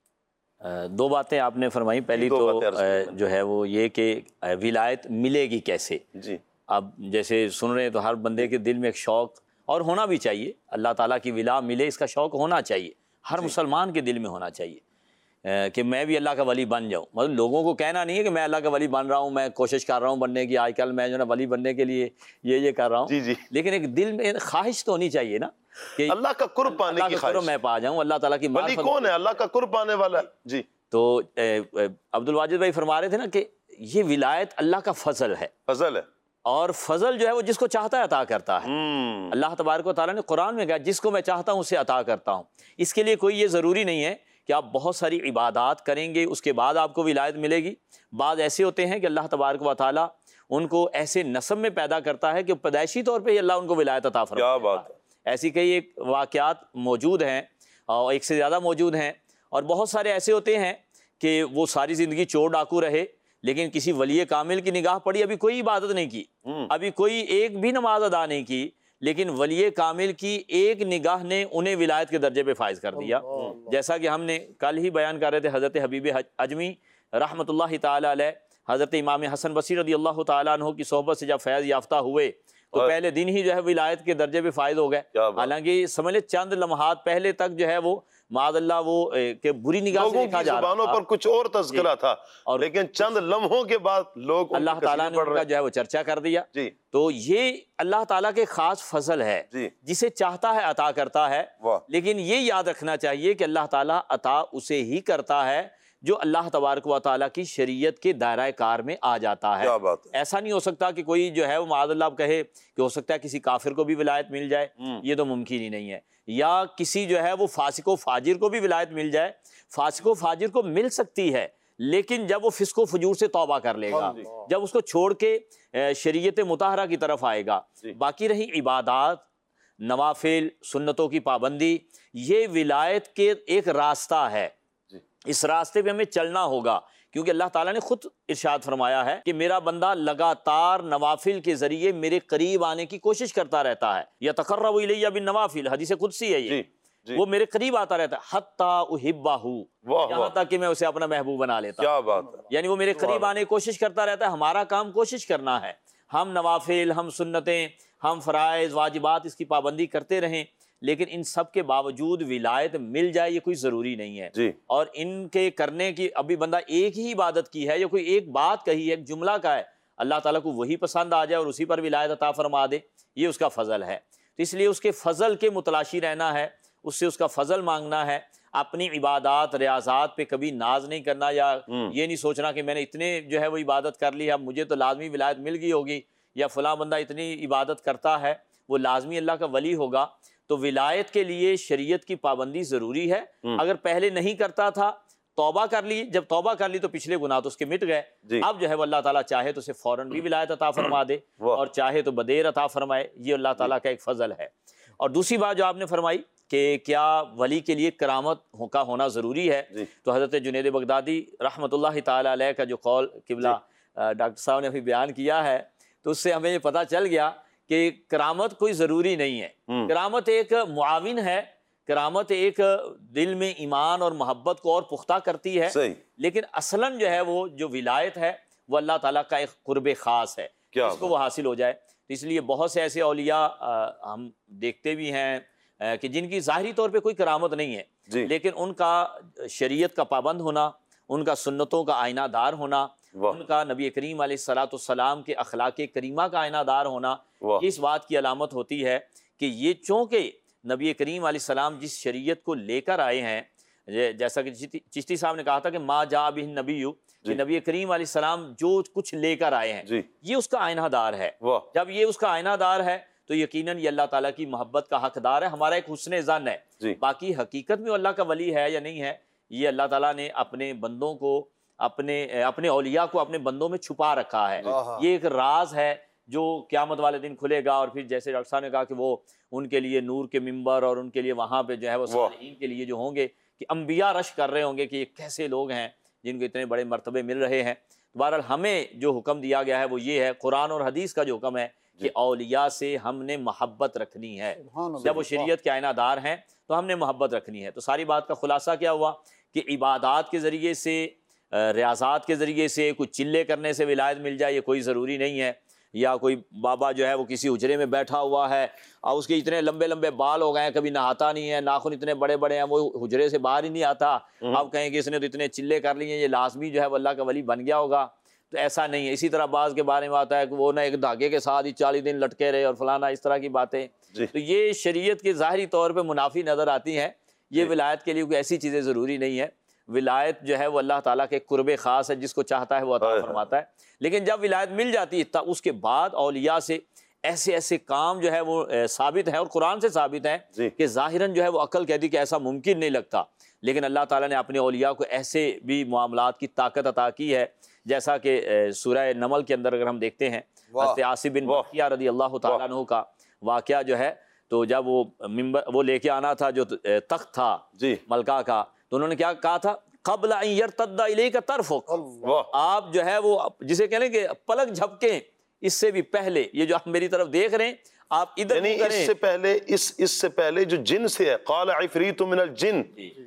है? दो बातें आपने फरमाई। पहली तो जो है वो ये कि विलायत मिलेगी कैसे जी। अब जैसे सुन रहे हैं तो हर बंदे के दिल में एक शौक़, और होना भी चाहिए, अल्लाह ताला की विला मिले इसका शौक़ होना चाहिए, हर मुसलमान के दिल में होना चाहिए कि मैं भी अल्लाह का वली बन जाऊँ। मतलब लोगों को कहना नहीं है कि मैं अल्लाह का वली बन रहा हूँ, मैं कोशिश कर रहा हूँ बनने की, आजकल मैं जो ना वली बनने के लिए ये कर रहा हूँ, लेकिन एक दिल में ख्वाहिश तो होनी चाहिए ना कि अल्लाह का कुर्ब पाने की ख्वाहिश, मैं पा जाऊँ अल्लाह ताला की। वली कौन है? अल्लाह का कुर्ब पाने वाला जी। तो अब्दुल वाजिद भाई फरमा रहे थे ना कि ये विलायत अल्लाह का फजल है, और फजल जो है वो जिसको चाहता है अता करता है। अल्लाह तबारक व तआला ने कुरान में कहा जिसको मैं चाहता हूँ उसे अता करता हूँ। इसके लिए कोई ये ज़रूरी नहीं है कि आप बहुत सारी इबादत करेंगे उसके बाद आपको विलायत मिलेगी। बाद ऐसे होते हैं कि अल्लाह तबारक व तआला उनको ऐसे नस्ब में पैदा करता है कि पैदाइशी तौर पर ही अल्लाह उनको विलायत अता फरमाता है। ऐसी कई एक वाक़यात मौजूद हैं और एक से ज़्यादा मौजूद हैं, और बहुत सारे ऐसे होते हैं कि वो सारी ज़िंदगी चोर डाकू रहे, लेकिन किसी वली कामिल की निगाह पड़ी, अभी कोई इबादत नहीं की, अभी कोई एक भी नमाज अदा नहीं की, लेकिन वली कामिल की एक निगाह ने उन्हें विलायत के दर्जे पे फाइज कर दिया। जैसा कि हमने कल ही बयान कर रहे थे, हज़रत हबीब अजमी रहमतुल्लाहि ताला अलैह हज़रत इमाम हसन बसरी रज़ी अल्लाह ताला अन्हु की सोहबत से जब फैज़ याफ्ता हुए तो पहले दिन ही जो है विलायत के दर्जे पे फायद हो गए। हालांकि समझ ले चंद लम्हात पहले तक जो है वो मादअल्लाह वो के बुरी निगाह से देखा जा रहा था, पर कुछ और तज़किरा था, और लेकिन चंद लम्हों के बाद लोग अल्लाह ताला ने उनका जो है वो चर्चा कर दिया जी। तो ये अल्लाह ताला के खास फजल है जी, जिसे चाहता है अता करता है। लेकिन ये याद रखना चाहिए कि अल्लाह ताला अता उसे ही करता है जो अल्लाह तबारक व तआला की शरीयत के दायरा कार में आ जाता है। ऐसा नहीं हो सकता कि कोई जो है वो मादअल्लाह कहे कि हो सकता है किसी काफिर को भी विलायत मिल जाए, ये तो मुमकिन ही नहीं है। या किसी जो है वो फासिको फाजिर को भी विलायत मिल जाए, फासिको फाजिर को मिल सकती है, लेकिन जब वो फिस्को फजूर से तौबा कर लेगा, जब उसको छोड़ के शरीयत मुताहरा की तरफ आएगा। बाकी रही इबादत, नवाफिल, सुन्नतों की पाबंदी, ये विलायत के एक रास्ता है, इस रास्ते पे हमें चलना होगा, क्योंकि अल्लाह ताला ने खुद इरशाद फरमाया है कि मेरा बंदा लगातार नवाफिल के जरिए मेरे करीब आने की कोशिश करता रहता है। या तक़र्रबु इलैया बिन नवाफिल, हदीस कुदसी है ये जी। वो मेरे करीब आता रहता है, हत्ता उहिब्बाहु, यहाँ तक कि मैं उसे अपना महबूब बना लेता। क्या बात है। यानी वो मेरे करीब आने की कोशिश करता रहता है। हमारा काम कोशिश करना है, हम नवाफिल, हम सुन्नतें, हम फ़राइज़ वाजिबात इसकी पाबंदी करते रहें, लेकिन इन सब के बावजूद विलायत मिल जाए ये कोई ज़रूरी नहीं है जी। और इनके करने की, अभी बंदा एक ही इबादत की है या कोई एक बात कही है, एक जुमला का है, अल्लाह ताला को वही पसंद आ जाए और उसी पर विलायत अता फरमा दे, ये उसका फ़ज़ल है। तो इसलिए उसके फ़ज़ल के मुतलाशी रहना है, उससे उसका फ़ज़ल मांगना है। अपनी इबादत रियाज़ात पे कभी नाज नहीं करना, या ये नहीं सोचना कि मैंने इतने जो है वो इबादत कर ली, अब मुझे तो लाजमी विलायत मिल गई होगी, या फ़लाँ बंदा इतनी इबादत करता है वो लाजमी अल्लाह का वली होगा, तो विलायत के लिए शरीयत की पाबंदी ज़रूरी है। अगर पहले नहीं करता था, तौबा कर ली, जब तौबा कर ली तो पिछले गुनाह तो उसके मिट गए। अब जो है वो अल्लाह ताला चाहे तो उसे फ़ौरन भी विलायत अता फरमा दे और चाहे तो बदेर अता फरमाए। ये अल्लाह ताला का एक फ़ज़ल है। और दूसरी बात जो आपने फरमाई कि क्या वली के लिए करामत का होना ज़रूरी है, तो हज़रत जुनैद बगदादी रहमतुल्लाहि ताला अलैह का जो कौल किबला डॉक्टर साहब ने अभी बयान किया है, तो उससे हमें ये पता चल गया कि करामत कोई ज़रूरी नहीं है। करामत एक मुआविन है, करामत एक दिल में ईमान और मोहब्बत को और पुख्ता करती है, लेकिन असलन जो है वो जो विलायत है वो अल्लाह ताला का एक कुर्ब ख़ास है, इसको वो हासिल हो जाए। तो इसलिए बहुत से ऐसे औलिया हम देखते भी हैं कि जिनकी ज़ाहिरी तौर पे कोई करामत नहीं है, लेकिन उनका शरीयत का पाबंद होना, उनका सुन्नतों का आइनादार होना, उनका नबी करीम अलैहिस्सलाम के अखलाक करीमा का आइनादार होना, इस बात की अलामत होती है कि ये चूँकि नबी करीम अलैहिस्सलाम जिस शरीयत को लेकर आए हैं, जैसा कि चिश्ती साहब ने कहा था कि मा जा बिही नबीयु, कि नबी करीम अलैहिस्सलाम जो कुछ लेकर आए हैं ये उसका आइनादार है। जब ये उसका आइनादार है तो यकीनन ये अल्लाह ताला की मोहब्बत का हकदार है, हमारा एक हुस्न ज़न है। बाकी हकीकत में अल्लाह का वली है या नहीं है, ये अल्लाह ताला ने अपने बंदों को, अपने औलिया को अपने बंदों में छुपा रखा है। ये एक राज है जो क़यामत वाले दिन खुलेगा। और फिर जैसे डॉक्टर साहब ने कहा कि वो उनके लिए नूर के मिंबर और उनके लिए वहाँ पे जो है वो सालिहीन के लिए जो होंगे कि अम्बिया रश कर रहे होंगे कि ये कैसे लोग हैं जिनको इतने बड़े मर्तबे मिल रहे हैं। तो बहरहाल हमें जो हुक्म दिया गया है वो ये है, कुरान और हदीस का जो हुक्म है कि औलिया से हमने मोहब्बत रखनी है। जब वो शरीयत के आइनादार हैं तो हमने मोहब्बत रखनी है। तो सारी बात का खुलासा क्या हुआ कि इबादात के ज़रिए से, रियाज़ात के ज़रिए से, कुछ चिल्ले करने से विलायत मिल जाए ये कोई ज़रूरी नहीं है। या कोई बाबा जो है वो किसी हुजरे में बैठा हुआ है और उसके इतने लंबे लंबे बाल हो गए हैं, कभी नहाता नहीं है, नाखून इतने बड़े बड़े हैं, वो हुजरे से बाहर ही नहीं आता, अब कहें कि इसने तो इतने चिल्ले कर लिए, ये लाजमी जो है वो अल्लाह का वली बन गया होगा। तो ऐसा नहीं है। इसी तरह बाज़ के बारे में आता है कि वो ना एक धागे के साथ ही 40 दिन लटके रहे और फलाना, इस तरह की बातें। तो ये शरीयत के ज़ाहिरी तौर पर मुनाफी नज़र आती हैं। ये विलायत के लिए कोई ऐसी चीज़ें ज़रूरी नहीं है। विलायत जो है वो अल्लाह ताला के कुर्बे ख़ास है, जिसको चाहता है वो अता फरमाता है। लेकिन जब विलायत मिल जाती है तब उसके बाद औलिया से ऐसे ऐसे काम जो है वो साबित है और कुरान से साबित है कि ज़ाहिरन जो है वो अकल कहती कि ऐसा मुमकिन नहीं लगता, लेकिन अल्लाह ताला ने अपने औलिया को ऐसे भी मामलात की ताकत अता की है। जैसा कि सूरह नमल के अंदर अगर हम देखते हैं, हज़रत आसिफ बिन बरखिया रज़ी अल्लाह तआला अन्हु का वाक़या जो है, तो जब वो मिंबर वो लेके आना था जो तख्त था मलका का, तो उन्होंने क्या कहा था, क़ब्ल अन यर्तद्दा इलैका तर्फ़ुक, आप जो है वो जिसे कहेंगे पलक झपके इससे भी पहले, ये जो आप मेरी तरफ देख रहे हैं आप इधर करें। इससे पहले जो जिन से है, क़ाल इफ़रीतु मिनल जिन,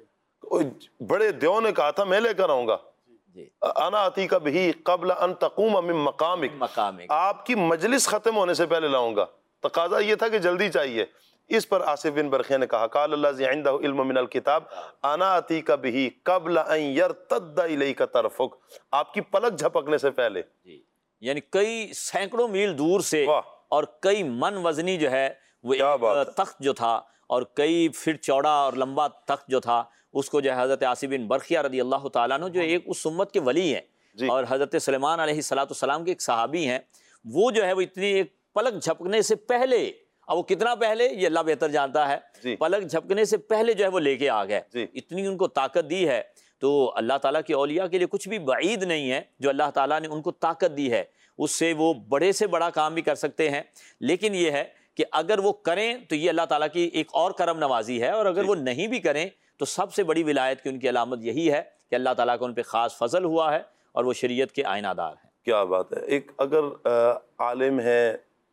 बड़े देव ने कहा था मैं लेकर आऊंगा, अना अतीका बिही क़ब्ल अन तक़ूम मिन मक़ामिक, आपकी मजलिस खत्म होने से पहले लाऊंगा। तकाजा ये था कि जल्दी चाहिए। इस पर आसिफ बिन बरखिया ने कहा, क़ाल अल्लज़ी इंदहु इल्म मिनल किताब अना अतीका बिही क़ब्ल अन यर्तद्दा इलैका तर्फ़ुक, आपकी पलक झपकने से पहले। यानी कई सैकड़ों मील दूर से और कई मन वजनी जो है वो एक तख्त जो था और कई फिर चौड़ा और लंबा तख्त जो था, उसको जो है हज़रत आसिफ बिन बरखिया रज़ी अल्लाह तआला अन्हु जो एक उस उम्मत के वली हैं और हज़रत सुलेमान अलैहिस्सलाम के एक सहाबी हैं, वो जो है वो इतनी एक पलक झपकने से पहले, अब वो कितना पहले ये अल्लाह बेहतर जानता है, पलक झपकने से पहले जो है वो लेके आ गए। इतनी उनको ताकत दी है। तो अल्लाह ताला के औलिया के लिए कुछ भी बईद नहीं है। जो अल्लाह ताला ने उनको ताकत दी है उससे वो बड़े से बड़ा काम भी कर सकते हैं। लेकिन ये है कि अगर वो करें तो ये अल्लाह ताला की एक और करम नवाजी है, और अगर वो नहीं भी करें तो सबसे बड़ी विलायत की उनकी अलामत यही है कि अल्लाह ताला का उन पर ख़ास फजल हुआ है और वो शरीयत के आइनादार हैं। क्या बात है। एक अगर आलिम है,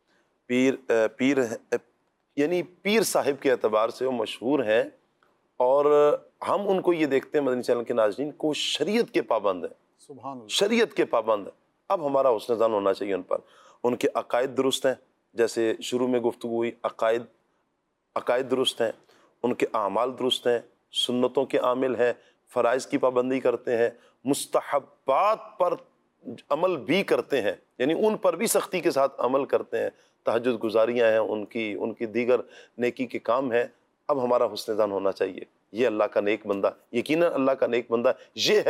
पीर यानी पीर साहिब के एतबार से वो मशहूर हैं और हम उनको ये देखते हैं मदनी चैनल के नाज़रीन को शरीयत के पाबंद है, सुभान अल्लाह, शरीयत के पाबंद है। अब हमारा हुस्न ज़न होना चाहिए उन पर। उनके अकायद दुरुस्त हैं, जैसे शुरू में गुफ्तगू हुई, अकायद दुरुस्त हैं, उनके आमाल दुरुस्त हैं, सुन्नतों के आमिल हैं, फ़राइज़ की पाबंदी करते हैं, मुस्तहब्बात पर अमल भी करते हैं, यानी उन पर भी सख्ती के साथ अमल करते हैं। तहज्जुद गुजारियाँ हैं उनकी दीगर नेकी के काम हैं। अब हमारा हुस्न ज़न होना चाहिए, ये अल्लाह का नेक बंदा, यकीनन अल्लाह का नेक बंदा ये है।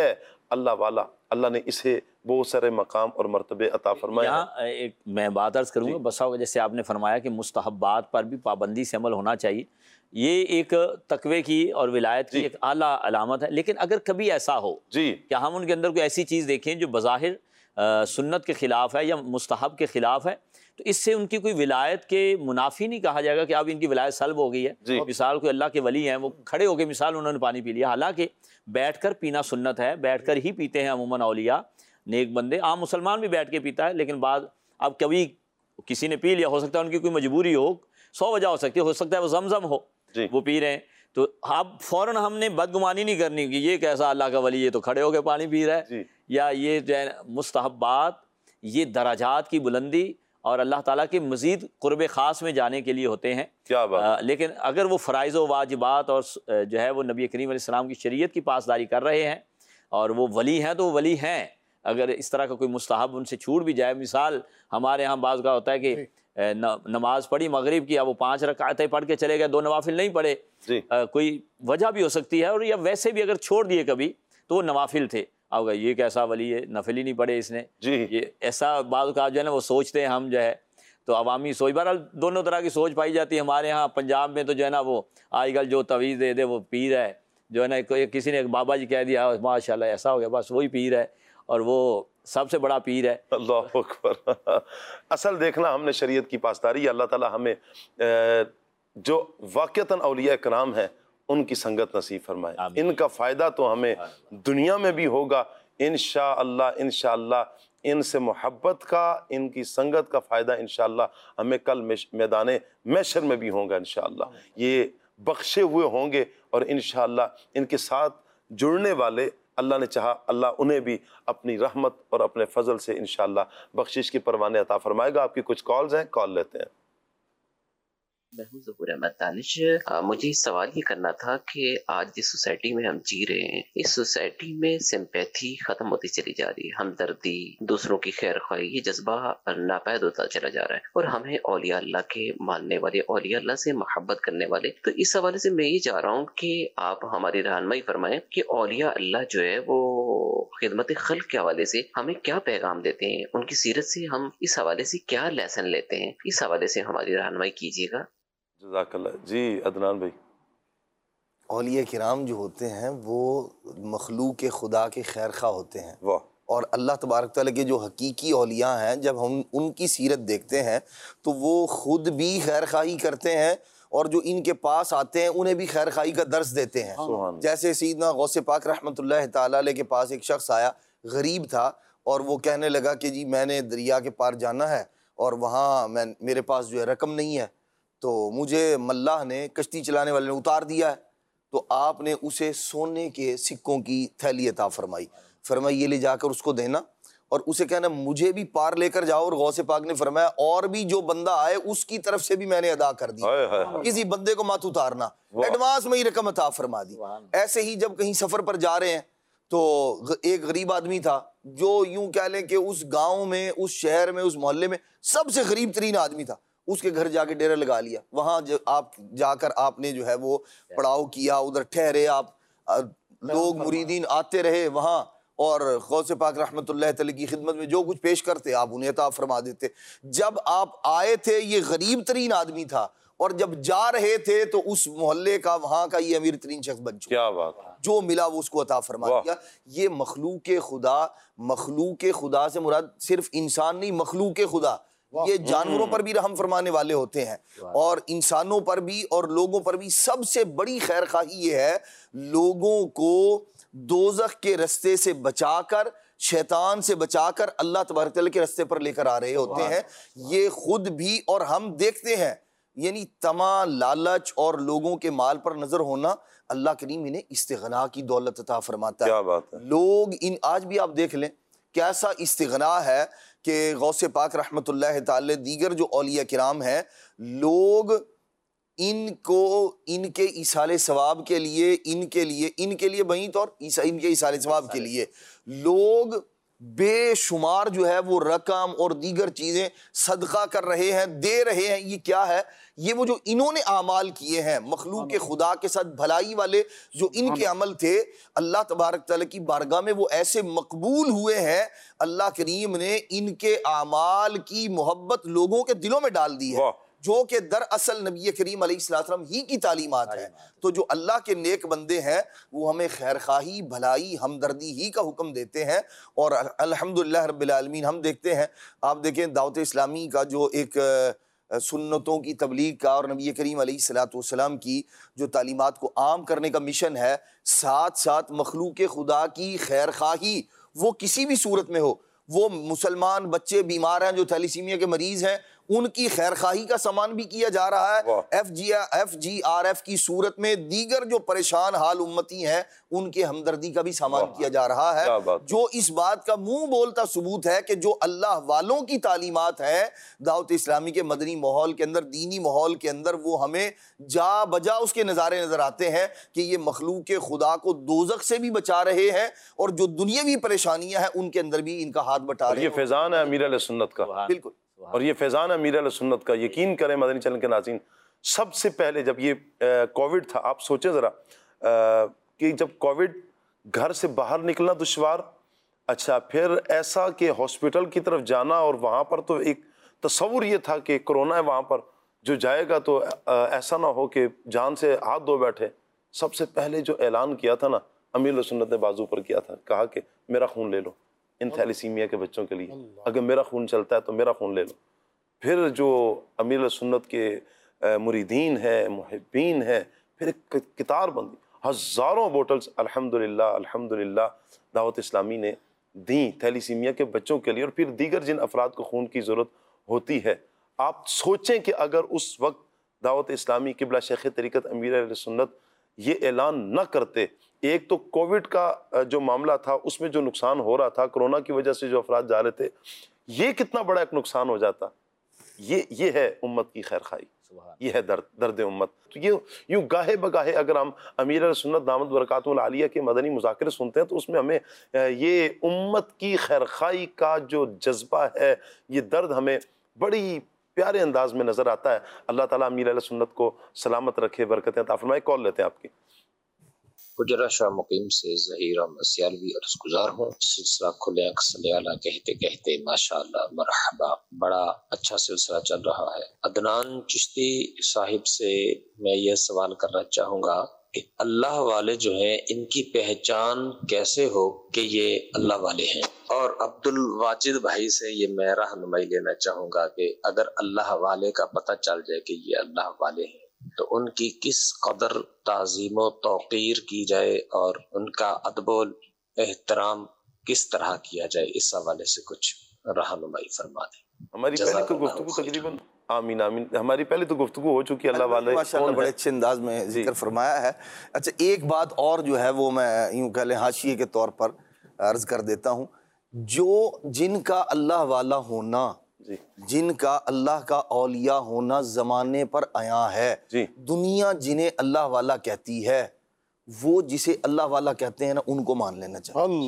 अल्लाह वाला, अल्लाह ने इसे बहुत सारे मकाम और मर्तबे अता फरमाए। यहाँ एक मैं बात अर्ज़ करूँगा, बसा होगा जैसे आपने फरमाया कि मुस्तहब्बात पर भी पाबंदी से अमल होना चाहिए, ये एक तकवे की और विलायत की एक आला अलामत है। लेकिन अगर कभी ऐसा हो जी कि हम उनके अंदर कोई ऐसी चीज़ देखें जो बज़ाहिर सुन्नत के ख़िलाफ़ है या मुस्तहब के ख़िलाफ़ है, तो इससे उनकी कोई विलायत के मुनाफी नहीं कहा जाएगा कि अब इनकी विलायत सल्ब हो गई है। मिसाल कोई अल्लाह के वली हैं, वो खड़े होकर मिसाल उन्होंने पानी पी लिया, हालांकि बैठकर पीना सुन्नत है, बैठकर ही पीते हैं अमूमन औलिया नेक बंदे, आम मुसलमान भी बैठ के पीता है। लेकिन बाद अब कभी किसी ने पी लिया, हो सकता है उनकी कोई मजबूरी हो, 100 वजह हो सकता है वो जमजम हो, वो पी रहे हैं, तो अब फ़ौरन हमने बदगुमानी नहीं करनी कि ये कैसा अल्लाह का वली, ये तो खड़े होकर पानी पी रहा है। या ये जो है मुस्तहब्बात, ये दराजात की बुलंदी और अल्लाह ताला के मज़ीद क़ुर्ब ख़ास में जाने के लिए होते हैं। क्या बात। लेकिन अगर वो फ़राइज़ व वाजिबात और जो है वो नबी करीम अलैहिस्सलाम की शरीयत की पासदारी कर रहे हैं और वो वली हैं तो वो वली हैं। अगर इस तरह का कोई मुस्तहब उनसे छूट भी जाए, मिसाल हमारे यहाँ बाज़ का होता है कि नमाज पढ़ी मगरिब की, अब वो 5 रकातें पढ़ के चले गए, 2 नवाफिल नहीं पढ़े, कोई वजह भी हो सकती है, और या वैसे भी अगर छोड़ दिए कभी तो वो नवाफिल थे। अब ये कैसा वली है, नफिल ही नहीं पढ़े इसने, ये ऐसा बात का जो है ना वो सोचते हैं हम जो है, तो अवामी सोच, बहरहाल दोनों तरह की सोच पाई जाती है। हमारे यहाँ पंजाब में तो जो है ना वो आजकल जो तवीज़ दे दे वो पीर है, जो है ना किसी ने बाबा जी कह दिया माशाल्लाह ऐसा हो गया, बस वही पीर है और वो सबसे बड़ा पीर है। अल्लाह अकबर। असल देखना हमने शरीयत की पासदारी, अल्लाह ताला हमें जो वाक़तन औलिया कराम है उनकी संगत नसीब फरमाए। इनका फ़ायदा तो हमें दुनिया में भी होगा इंशाअल्लाह, इंशाअल्लाह इनसे मोहब्बत का, इनकी संगत का फ़ायदा इंशाअल्लाह हमें कल मैदान महशर में भी होगा। इंशाअल्लाह ये बख्शे हुए होंगे और इंशाअल्लाह इनके साथ जुड़ने वाले अल्लाह ने चाहा अल्लाह उन्हें भी अपनी रहमत और अपने फजल से इंशाअल्लाह बख्शिश के परवाने अता फरमाएगा। आपकी कुछ कॉल्स हैं, कॉल लेते हैं। मैं हूँ ज़हूर अहमद दानिश। मुझे सवाल ये करना था कि आज जिस सोसाइटी में हम जी रहे हैं, इस सोसाइटी में सिंपैथी ख़त्म होती चली जा रही है, हमदर्दी, दूसरों की खैर ख्वाही, ये जज्बा नापैद होता चला जा रहा है, और हमें औलिया अल्लाह के मानने वाले, औलिया अल्लाह से मोहब्बत करने वाले, तो इस हवाले से मैं ये चाह रहा हूँ कि आप हमारी रहनुमाई फरमाएं कि औलिया अल्लाह जो है वो खिदमत खल्क के हवाले से हमें क्या पैगाम देते हैं, उनकी सीरत से हम इस हवाले से क्या लेसन लेते हैं, इस हवाले से हमारी रहनुमाई कीजिएगा। जज़ाकल्लाह। जी अदनान भाई। औलिया किराम जो होते हैं वो मखलूक खुदा के खैर खा होते हैं, वाह। और अल्लाह तबारक तआला के जो हकीकी औलिया हैं, जब हम उनकी सीरत देखते हैं तो वो खुद भी खैर खाही करते हैं और जो इनके पास आते हैं उन्हें भी खैर खाही का दर्स देते हैं। जैसे सैयदना गौसे पाक रहमतुल्लाह तआला अलैह के पास एक शख्स आया, गरीब था, और वो कहने लगा कि जी मैंने दरिया के पार जाना है और वहाँ मेरे पास जो है रकम नहीं है, तो मुझे मल्लाह ने, कश्ती चलाने वाले ने उतार दिया है, तो आपने उसे सोने के सिक्कों की थैली अता फरमाई। फरमाई ये ले जाकर उसको देना और उसे कहना मुझे भी पार लेकर जाओ, और गौसे पाक ने फरमाया और भी जो बंदा आए उसकी तरफ से भी मैंने अदा कर दी, किसी बंदे को मत उतारना, एडवांस में ही रकम अता फरमा दी। ऐसे ही जब कहीं सफर पर जा रहे हैं तो एक गरीब आदमी था जो यूं कह लें कि उस गांव में, उस शहर में, उस मोहल्ले में सबसे गरीब तरीन आदमी था। उसके घर जाके डेरा लगा लिया, वहां आप जाकर आपने जो है वो पड़ाव किया, उधर ठहरे आप, लोग मुरीदीन आते रहे वहां, और गौसे पाक रहमतुल्लाह तआला की खिदमत में जो कुछ पेश करते आप उन्हें अता फरमा देते। जब आप आए थे ये गरीब तरीन आदमी था, और जब जा रहे थे तो उस मोहल्ले का, वहां का ये अमीर तरीन शख्स बन चुका। क्या बात। जो मिला वो उसको अता फरमा दिया। ये मखलूक खुदा से मुराद सिर्फ इंसान नहीं, मखलूक खुदा, ये जानवरों पर भी रहम फरमाने वाले होते हैं और इंसानों पर भी और लोगों पर भी। सबसे बड़ी खैर खाही ये है, लोगों को दोज़ख के रास्ते से बचाकर, शैतान से बचाकर अल्लाह तबारक तआला के रास्ते पर लेकर आ रहे होते हैं। ये खुद भी और हम देखते हैं, यानी तमा, लालच और लोगों के माल पर नजर होना, अल्लाह करीम इन्हें इस्तिग़ना की दौलत अता फरमाता है। क्या बात है। लोग आज भी आप देख लें कैसा इस्तिग़ना है कि गौसे पाक रहमतुल्लाह तआला दीगर जो औलिया किराम हैं, लोग इनको इनके इसाले सवाब के लिए, इनके लिए वहीं तो, और इनके इसाले सवाब के लिए लोग बेशुमार जो है वो रकम और दीगर चीज़ें सदका कर रहे हैं, दे रहे हैं। ये क्या है? ये वो जो इन्होंने आमाल किए हैं मखलूक के खुदा के साथ भलाई वाले जो इनके अमल थे, अल्लाह तबारक तआला की बारगाह में वो ऐसे मकबूल हुए हैं। अल्लाह करीम ने इनके आमाल की मोहब्बत लोगों के दिलों में डाल दी है, जो कि दरअसल नबी करीम अलैहिस्सलाम ही की तालीमात है। तो जो अल्लाह के नेक बंदे हैं वो हमें खैरखाही, भलाई, हमदर्दी ही का हुक्म देते हैं। और अल्हम्दुलिल्लाह रब्बिल आलमीन हम देखते हैं, आप देखें दावत इस्लामी का जो एक सुन्नतों की तबलीग का और नबी करीम अलैहिस्सलाम की जो तालीमात को आम करने का मिशन है, साथ साथ मखलूक खुदा की खैरखाही वो किसी भी सूरत में हो, वो मुसलमान बच्चे बीमार हैं जो थैलीसीमिया के मरीज हैं, उनकी खैरखाही का सामान भी किया जा रहा है। FGRF की सूरत में दीगर जो परेशान हाल उम्मती हैं उनके हमदर्दी का भी सामान किया जा रहा है, जो इस बात का मुंह बोलता सबूत है कि जो अल्लाह वालों की तालीमात है दावत इस्लामी के मदनी माहौल के अंदर, दीनी माहौल के अंदर, वो हमें जा बजा उसके नज़ारे नजर आते हैं कि ये मखलूक के खुदा को दोज़ख से भी बचा रहे हैं और जो दुनियावी परेशानियां हैं उनके अंदर भी इनका हाथ बटा रहे हैं। ये फैजान है अमीर अहले सुन्नत का, बिल्कुल, और ये फैजान अमीर अहले सुन्नत का। यकीन करें मदनी चैनल के नाज़रीन, सबसे पहले जब ये कोविड था, आप सोचें ज़रा कि जब कोविड घर से बाहर निकलना दुश्वार, अच्छा फिर ऐसा कि हॉस्पिटल की तरफ जाना, और वहाँ पर तो एक तस्वुर ये था कि कोरोना है वहाँ पर, जो जाएगा तो ऐसा ना हो कि जान से हाथ धो बैठे। सबसे पहले जो ऐलान किया था ना अमीर अहले सुन्नत ने बाजू पर किया था, कहा कि मेरा खून ले लो इन थैलीसीमिया के बच्चों के लिए, अगर मेरा खून चलता है तो मेरा खून ले लो। फिर जो अमीर सुन्नत के मुरीदीन है, मुहिब्बीन है, फिर एक कितार बंदी, हज़ारों बोटल्स अल्हम्दुलिल्लाह अल्हम्दुलिल्लाह दावत इस्लामी ने दी थैलीसीमिया के बच्चों के लिए, और फिर दीगर जिन अफराद को खून की ज़रूरत होती है। आप सोचें कि अगर उस वक्त दावत इस्लामी क़िबला शेख तरीक़त अमीर अहले सुन्नत ये ऐलान न करते, एक तो कोविड का जो मामला था उसमें जो नुकसान हो रहा था, कोरोना की वजह से जो अफराद जा रहे थे, ये कितना बड़ा एक नुकसान हो जाता। ये है उम्मत की खैरखाई, ये है दर्द उम्मत। तो ये यूँ गाहे बगाहे अगर हम अमीर अहले सुन्नत दामत बरकातुहुल आलिया के मदनी मुज़ाकिरे सुनते हैं तो उसमें हमें ये उम्मत की खैरखाई का जो जज्बा है, ये दर्द हमें बड़ी प्यारे अंदाज में नज़र आता है। अल्लाह ताला अमीर अहले सुन्नत को सलामत रखे, बरकतें अता फरमाए। कॉल लेते हैं आपकी। गुजरा शाह मुकीम से ज़हीर अहमद सियालवी अर्ज़गुज़ार हूँ। सिलसिला खुले सल्लल्लाहु कहते कहते माशाअल्लाह मरहबा, बड़ा अच्छा सिलसिला चल रहा है। अदनान चिश्ती साहिब से मैं ये सवाल करना चाहूँगा कि अल्लाह वाले जो हैं इनकी पहचान कैसे हो कि ये अल्लाह वाले हैं। और अब्दुल वाजिद भाई से ये मैं रहनुमाई लेना चाहूँगा कि अगर अल्लाह वाले का पता चल जाए कि ये अल्लाह वाले हैं तो उनकी किस कदर ताज़ीम व तौक़ीर की जाए और उनका अदब एहतराम किस तरह किया जाए, इस हवाले से कुछ रहनुमाई फरमा दें। हमारी पहले तो गुफ्तगू तकरीबन आमीन आमीन हमारी पहले तो गुफ्तगू हो चुकी है। अल्लाह वाले माशाअल्लाह बड़े अच्छे अंदाज में जिक्र फरमाया है। अच्छा, एक बात और जो है वो मैं यूँ कह लें हाशिए के तौर पर अर्ज कर देता हूँ, जो जिनका अल्लाह वाला होना, जिनका अल्लाह का औलिया होना ज़माने पर आया है, दुनिया जिन्हें अल्लाह वाला कहती है, वो जिसे अल्लाह वाला कहते हैं ना उनको मान लेना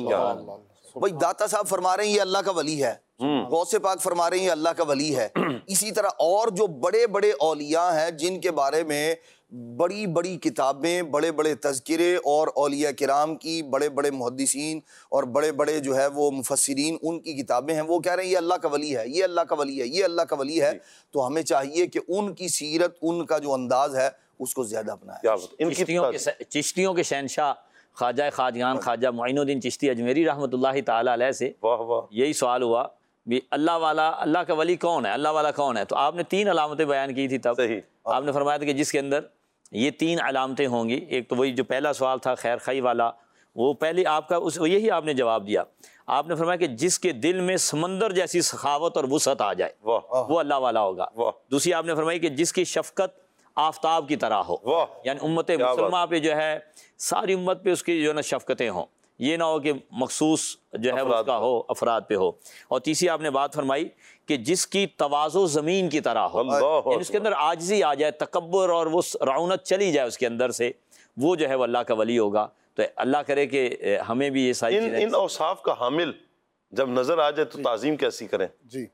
चाहिए। भाई दाता साहब फरमा रहे हैं ये अल्लाह का वली है, गौसे पाक फरमा रहे हैं ये अल्लाह का वली है। इसी तरह और जो बड़े बड़े औलिया हैं जिनके बारे में बड़ी बड़ी किताबें, बड़े बड़े तज़किरे और औलिया किराम की, बड़े बड़े मुहद्दिसीन और बड़े बड़े जो है वो मुफस्सिरीन उनकी किताबें हैं, वो कह रहे हैं ये अल्लाह का वली है, ये अल्लाह का वली है, ये अल्लाह का वली है। तो हमें चाहिए कि उनकी सीरत, उनका जो अंदाज़ है उसको ज़्यादा अपनाएं। चिश्तियों के शहनशाह ख्वाजा खादियान ख्वाजा मुइनुद्दीन चिश्ती अजमेरी रहमतुल्लाहि ताला अलैह से यही सवाल हुआ भी अल्लाह वाला, अल्लाह का वली कौन है, अल्लाह वाला कौन है। तो आपने 3 अलामतें बयान की थी तब। आपने फरमाया था कि जिसके अंदर ये 3 अलामतें होंगी, एक तो वही जो पहला सवाल था खैर खाई वाला, वो पहले आपका उस यही आपने जवाब दिया। आपने फरमाया कि जिसके दिल में समंदर जैसी सखावत और वुसअत आ जाए वो अल्लाह वाला होगा। दूसरी आपने फरमाई कि जिसकी शफकत आफताब की तरह हो, यानी उम्मत मुसलमान पे जो है सारी उम्मत पे उसकी जो है ना शफकतें हों, ये ना हो कि मखसूस जो है उसका हो, अफराद पे हो। और तीसरी आपने बात फरमाई कि जिसकी तवाज़ो ज़मीन की तरह हो, यानी उसके अंदर आजिज़ी आ जाए, तकब्बुर और वो रौनक चली जाए उसके अंदर से, वो जो है वो अल्लाह का वली होगा। तो अल्लाह करे कि हमें भी ये सारी इन औसाफ का हामिल जब नज़र आ जाए तो ताज़ीम कैसी करें? जी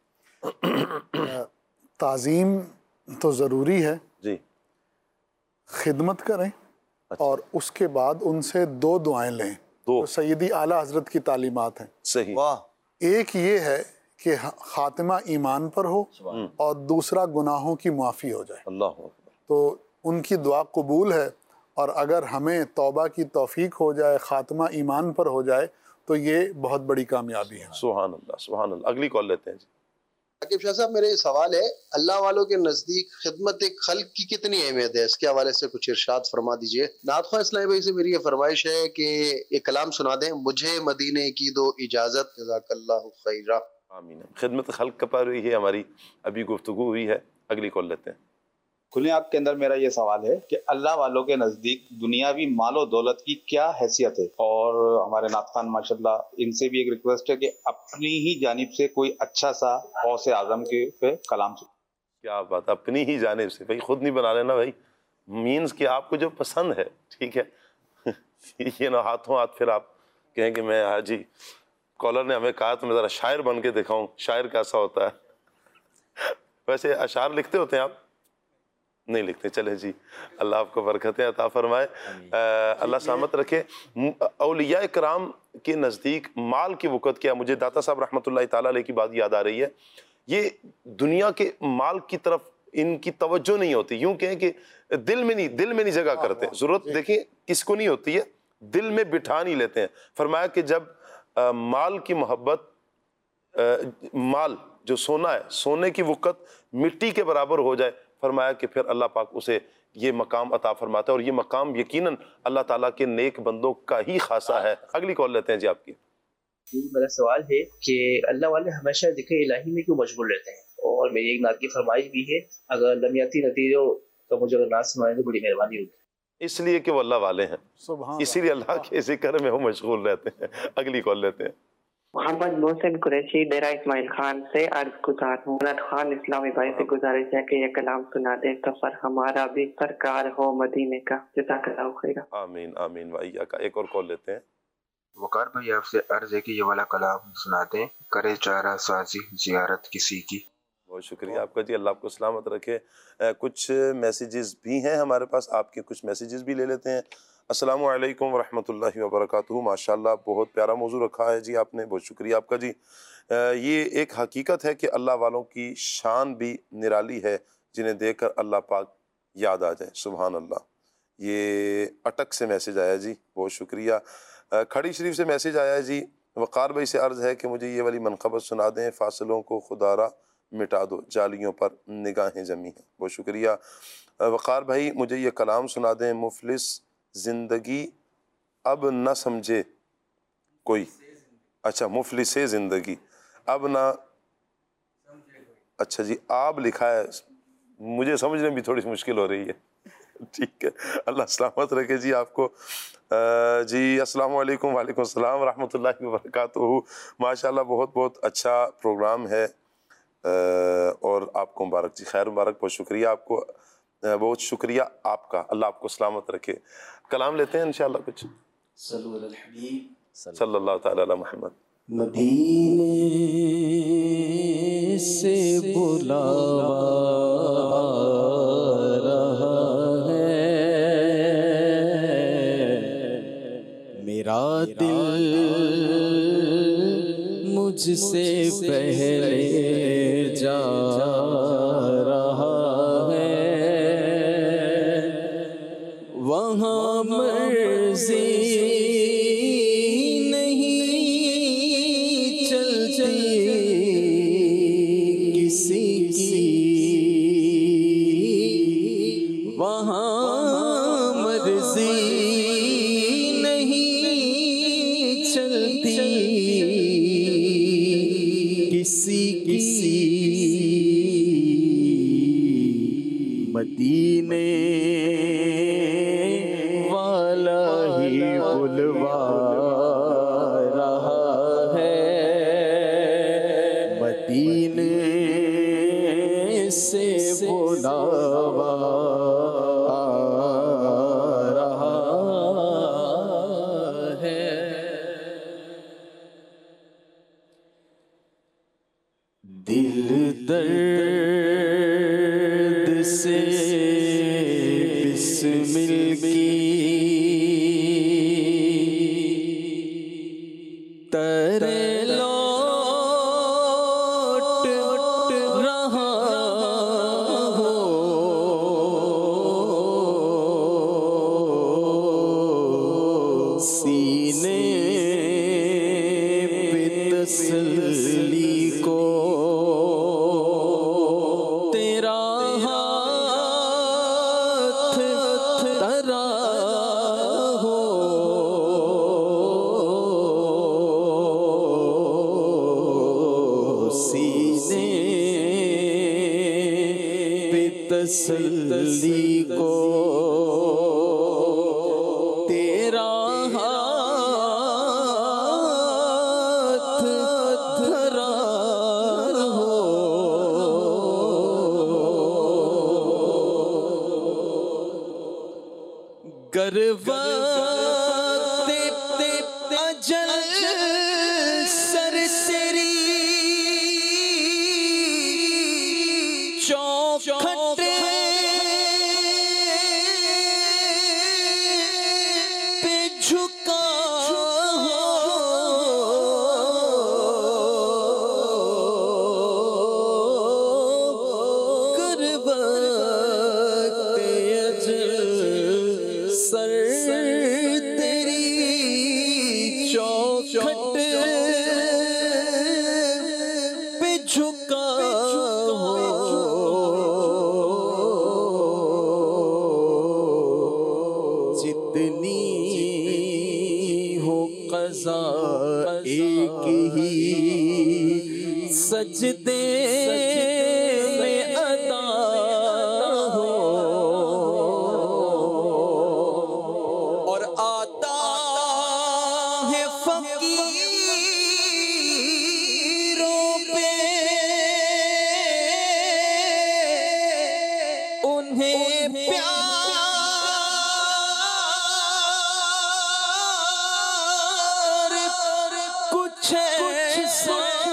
ताज़ीम तो ज़रूरी है जी। खिदमत करें और उसके बाद उनसे दो दुआएं लें। तो सैयदी आला हज़रत की तालीमात हैं। सही। वाह। एक ये है कि खातिमा ईमान पर हो और दूसरा गुनाहों की माफ़ी हो जाए। अल्लाह। तो उनकी दुआ कबूल है और अगर हमें तौबा की तौफीक हो जाए, खात्मा ईमान पर हो जाए, तो ये बहुत बड़ी कामयाबी है। सुभान अल्लाह, सुभान अल्लाह। अगली कॉल लेते हैं जी। आकिब शाह साहब, मेरे सवाल है, अल्लाह वालों के नज़दीक खिदमत खल्क की कितनी अहमियत है? इसके हवाले से कुछ इरशाद फरमा दीजिए। नाथख़्वाह इस्लामी भाई से मेरी ये फरमाइश है कि एक कलाम सुना दें, मुझे मदीने की दो इजाज़त, जज़ाकल्लाहु खैरा। आमीन। खिदमत खल्क पर हुई है हमारी अभी गुफ्तगू हुई है। अगली कॉल लेते हैं। खुले आँख के अंदर मेरा ये सवाल है कि अल्लाह वालों के नज़दीक दुनियावी मालो दौलत की क्या हैसियत है? और हमारे नाथ खान माशाल्लाह, इनसे भी एक रिक्वेस्ट है कि अपनी ही जानिब से कोई अच्छा सा गौसे आज़म के पे कलाम सुन। क्या बात, अपनी ही जानिब से भाई, खुद नहीं बना लेना भाई, मीन्स कि आपको जो पसंद है, ठीक है ये ना हाथों हाथ फिर आप कहें कि मैं हाजी कॉलर ने हमें कहा तो मैं ज़रा शायर बन के दिखाऊं, शायर कैसा होता है। वैसे अशार लिखते होते हैं आप? नहीं लिखते। चले जी, अल्लाह आपको बरकतें अता फरमाए, अल्लाह सलामत रखे। औलिया इकराम के नज़दीक माल की वक़्त क्या, मुझे दाता साहब रहमतुल्लाह ताला अलैह की बात याद आ रही है। ये दुनिया के माल की तरफ इनकी तवज्जो नहीं होती, यूँ कहें कि दिल में नहीं जगह करते। ज़रूरत देखिए किसको नहीं होती है, दिल में बिठा नहीं लेते हैं। फरमाया कि जब माल की मोहब्बत, माल जो सोना है, सोने की वक़्त मिट्टी के बराबर हो जाए, फरमाया कि फिर अल्लाह पाक उसे ये मकाम अता फरमाता है, और ये मकाम यकीनन अल्लाह ताला के नेक बंदों का ही खासा है। अगली कॉल लेते हैं जी आपकी। मेरा सवाल है कि अल्लाह वाले हमेशा जिक्र इलाही में क्यों मशगूल रहते हैं? और मेरी एक नात की फरमाइश भी है, अगर लमियाती नतीजों तो मुझे अगर नात सुनाए तो बड़ी मेहरबानी होगी। इसलिए कि वो अल्लाह वाले हैं, इसीलिए अल्लाह के जिक्र में वो मशगूल रहते हैं। अगली कॉल लेते हैं। मोहम्मद मोहसिन कुरैशी डेरा इस्माइल खान से अर्ज गुजार हूँ। नाथ खान इस्लामी भाई से गुजारिश है कि ये कलाम सुना दे, सफर हमारा भी सरकार हो मदीने का। जज़ाकल्लाहु खैरा। आमीन आमीन वाइया का। एक और कॉल लेते हैं। वकार भाई, आपसे अर्ज है कि ये वाला कलाम सुना दें, करे चारा साजी जियारत किसी की। बहुत शुक्रिया आपका जी, अल्लाह आपको सलामत रखे। कुछ मैसेजेस भी हैं हमारे पास, आपके कुछ मैसेजेस भी ले लेते हैं। अस्सलामु अलैकुम वरहमतुल्लाहि वबरकातुहू। माशाल्लाह बहुत प्यारा मौजू रखा है जी आपने, बहुत शुक्रिया आपका जी। ये एक हकीकत है कि अल्लाह वालों की शान भी निराली है, जिन्हें देखकर अल्लाह पाक याद आ जाए। सुभान अल्लाह। ये अटक से मैसेज आया जी, बहुत शुक्रिया। खड़ी शरीफ से मैसेज आया है जी, वक़ार भाई से अर्ज़ है कि मुझे ये वाली मनक़बत सुना दें, फासलों को खुदारा मिटा दो, जालियों पर निगाहें जमी हैं। बहुत शुक्रिया वक़ार भाई, मुझे ये कलाम सुना दें, मुफलिस ज़िंदगी अब न समझे कोई। अच्छा, मुफलिस ज़िंदगी अब ना, अच्छा जी आप लिखा है, मुझे समझने में भी थोड़ी मुश्किल हो रही है। ठीक है, अल्लाह सलामत रखे जी आपको। जी अस्सलाम वालेकुम। वालेकुम अस्सलाम रहमतुल्लाहि व बरकातुहू। माशाल्लाह बहुत बहुत अच्छा प्रोग्राम है और आपको मुबारक जी, खैर मुबारक। बहुत शुक्रिया आपको, बहुत शुक्रिया आपका, अल्लाह आपको सलामत रखे। कलाम लेते हैं इंशाअल्लाह कुछ। सल्लल्लाहु तआला अला मुहम्मद। मदीने से बुलावा रहा है, मेरा दिल मुझसे पहले जा रहा है, वहाँ मर्जी मदीने वाला ही बुलवा रहा है, मदीने से बुलावा रहा है। बिस्मिल की तरे लौट रहा हो, सीने पे तसल्ली को तेरा हाथ धरा हो, सीने पे तसल्ली को तेरा हाथ धरा हो। गर्वते अजल सरसरी चौखटे पे झुका गर्वते अजल सर तेरी चौखट पे झुका जितनी हो क़ज़ा एक ही सजदे में अदा हो, और आता है फकीरों पे उन्हें प्यार कुछ ऐसा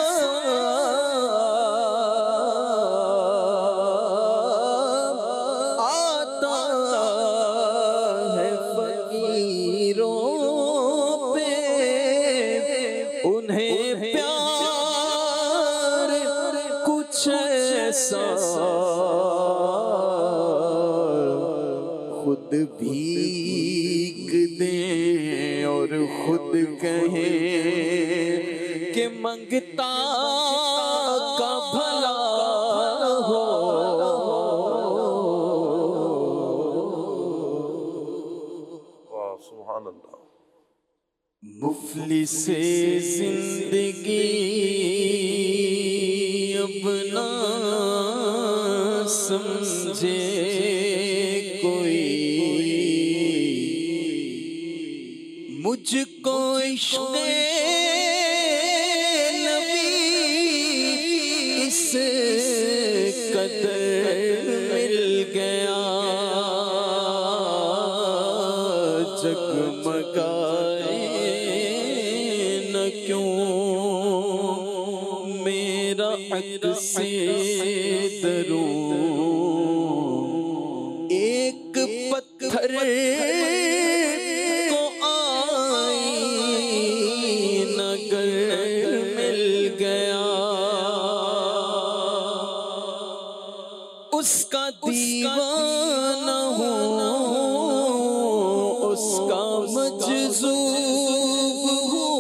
आता है फकीरों पे उन्हें प्यार कुछ ऐसा खुद भीग दें और खुद कहें कि मंगता का भला हो। वाह सुभान अल्लाह। मुफलिस जिंदगी अपना समझे कोई, मुझको इश्क़े नबी इस कदर मिल गया, जगमगाए न क्यों मेरा अक्से दरूं, एक पत्थर को आईना गर मिल गया, उसका दीवाना हूँ उसका मजज़ूब हूँ,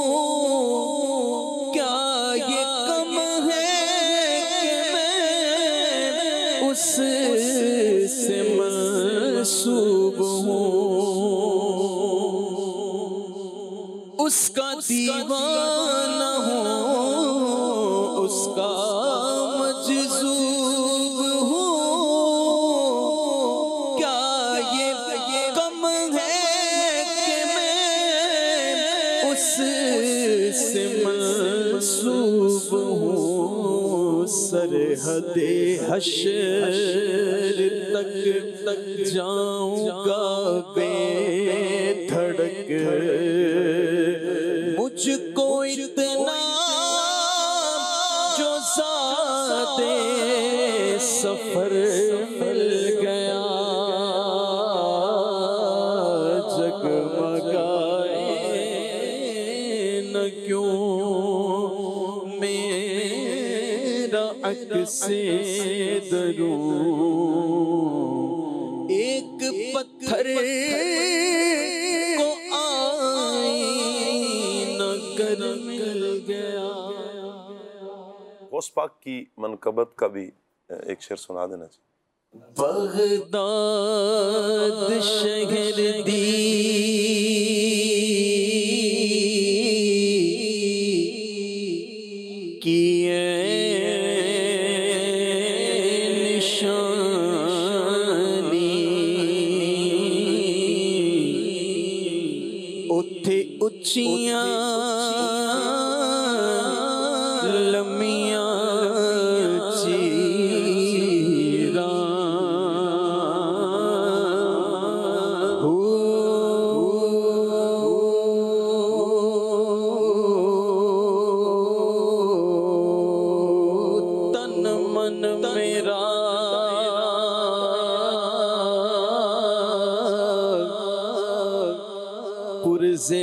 क्या ये कम है कि मैं उससे मंसूब हूँ, उसका दीवाना हूँ उसका मजज़ूब हूँ, क्या ये कम है कि मैं उससे मंसूब हूँ। सरहदे हश्र तक जाऊंगा बेधड़क, मुझको इतना जो ज़ादे सफर मिल गया, से दरूं एक पत्थर को आईना कर मिल गया। गौस पाक की मनकबत का भी एक शेर सुना देना चाहिए। बगदाद शहर दी किए निशानी उथे उच्चियां लम्मियां चीरा तन मन मेरा पुरजे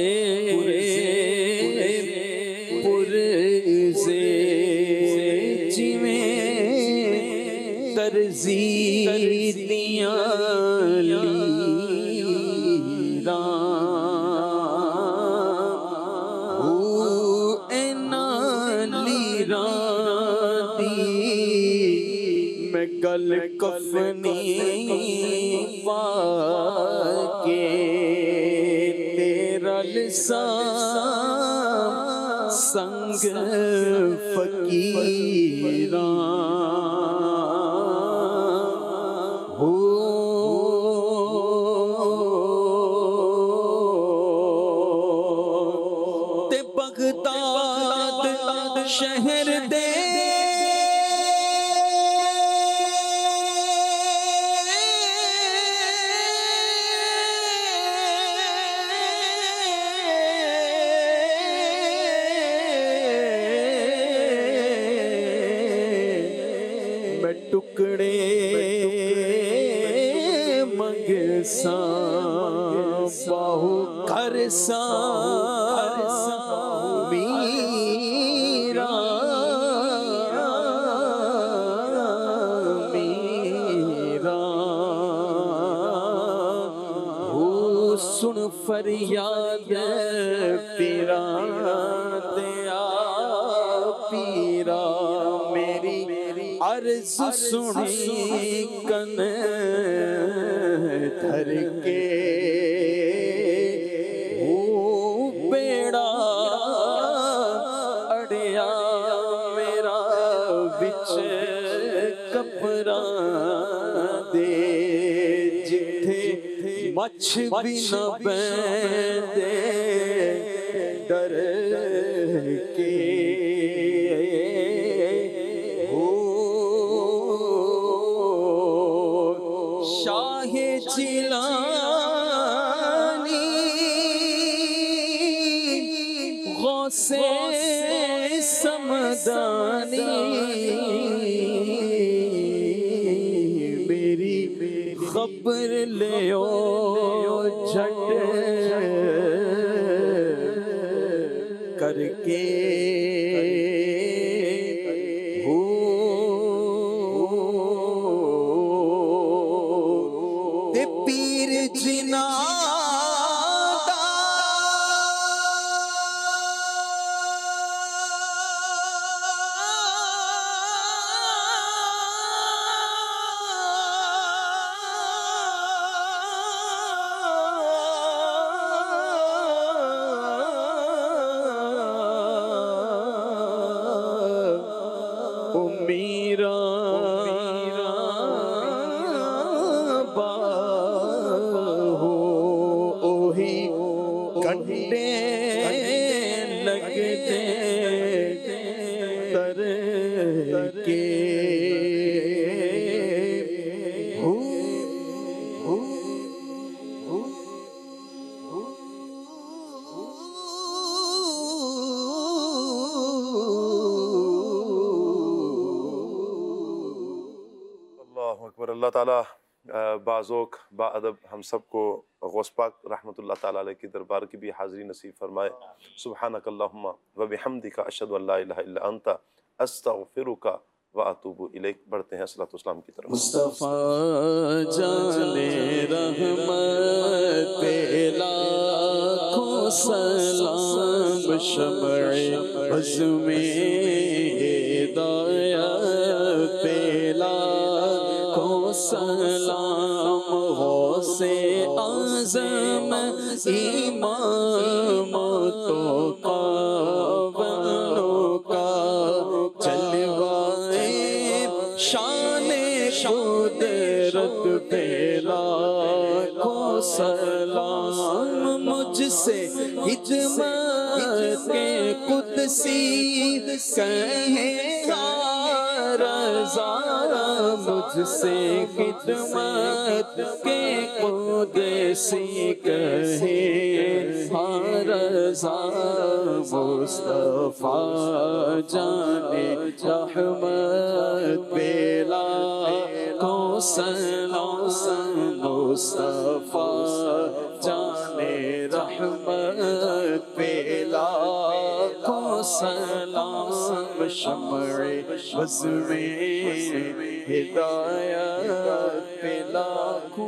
तरजी दिया लीरा एना लीरा दी मैं गल कफनी पाके तेरा लिसान संग फकीरा ते बगदाद शहर दे मैं टुकड़े मंगसा बाहु करसा मीरा मीरा हो सुन फरियाद पीरा दया पीरा मेरी अर्ज सुनी कन धर के हो बेड़ा अड़िया मेरा बिच कपरा दे जिथे मछ भी न बैठे डर के शाहे जिलानी गौसे समदानी मेरी खबर ले झट करके पीर जिना मीरा बाहो ओही कंडे लगते तर के अल्लाह ताला बाज़ोक बाअदब हम सबको गौस पाक रहमतुल्लाह ताला अलैह की दरबार की भी हाज़िरी नसीब फरमाए। सुब्हानक अल्लाहुम्मा व बिहम्दिका अशहदु अल्ला इलाहा इल्ला अंता अस्तगफिरुका व अतूबु इलैक। बढ़ते हैं सलातो सलाम की तरफ। मुस्तफा जाने रहमत लाखों सलाम शमए बज़्मे हिदायत लाखों सलाम गौसे आज़म इमाम तो काबलों का जलवाए शाने कुदरत पे लाखों सलाम मुझसे हिजमत के कुदसी कहे रज़ा मुझसे खिदमत के कुदसी कहे रज़ा मुस्तफा जाने रहमत बेला को सलाम मुस्तफा जाने रहमत बेला को सलाम शमए बज़्मे हिदायत बेला को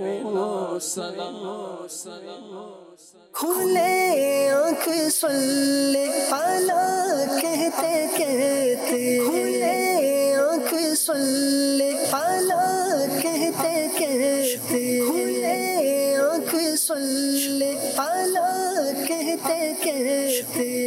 सलाम। खुले आँख सुल्ले आला कहते कहते खुले आँख सुल्ले आला कहते कहते खुले आँख सुल्ले आला कहते कहते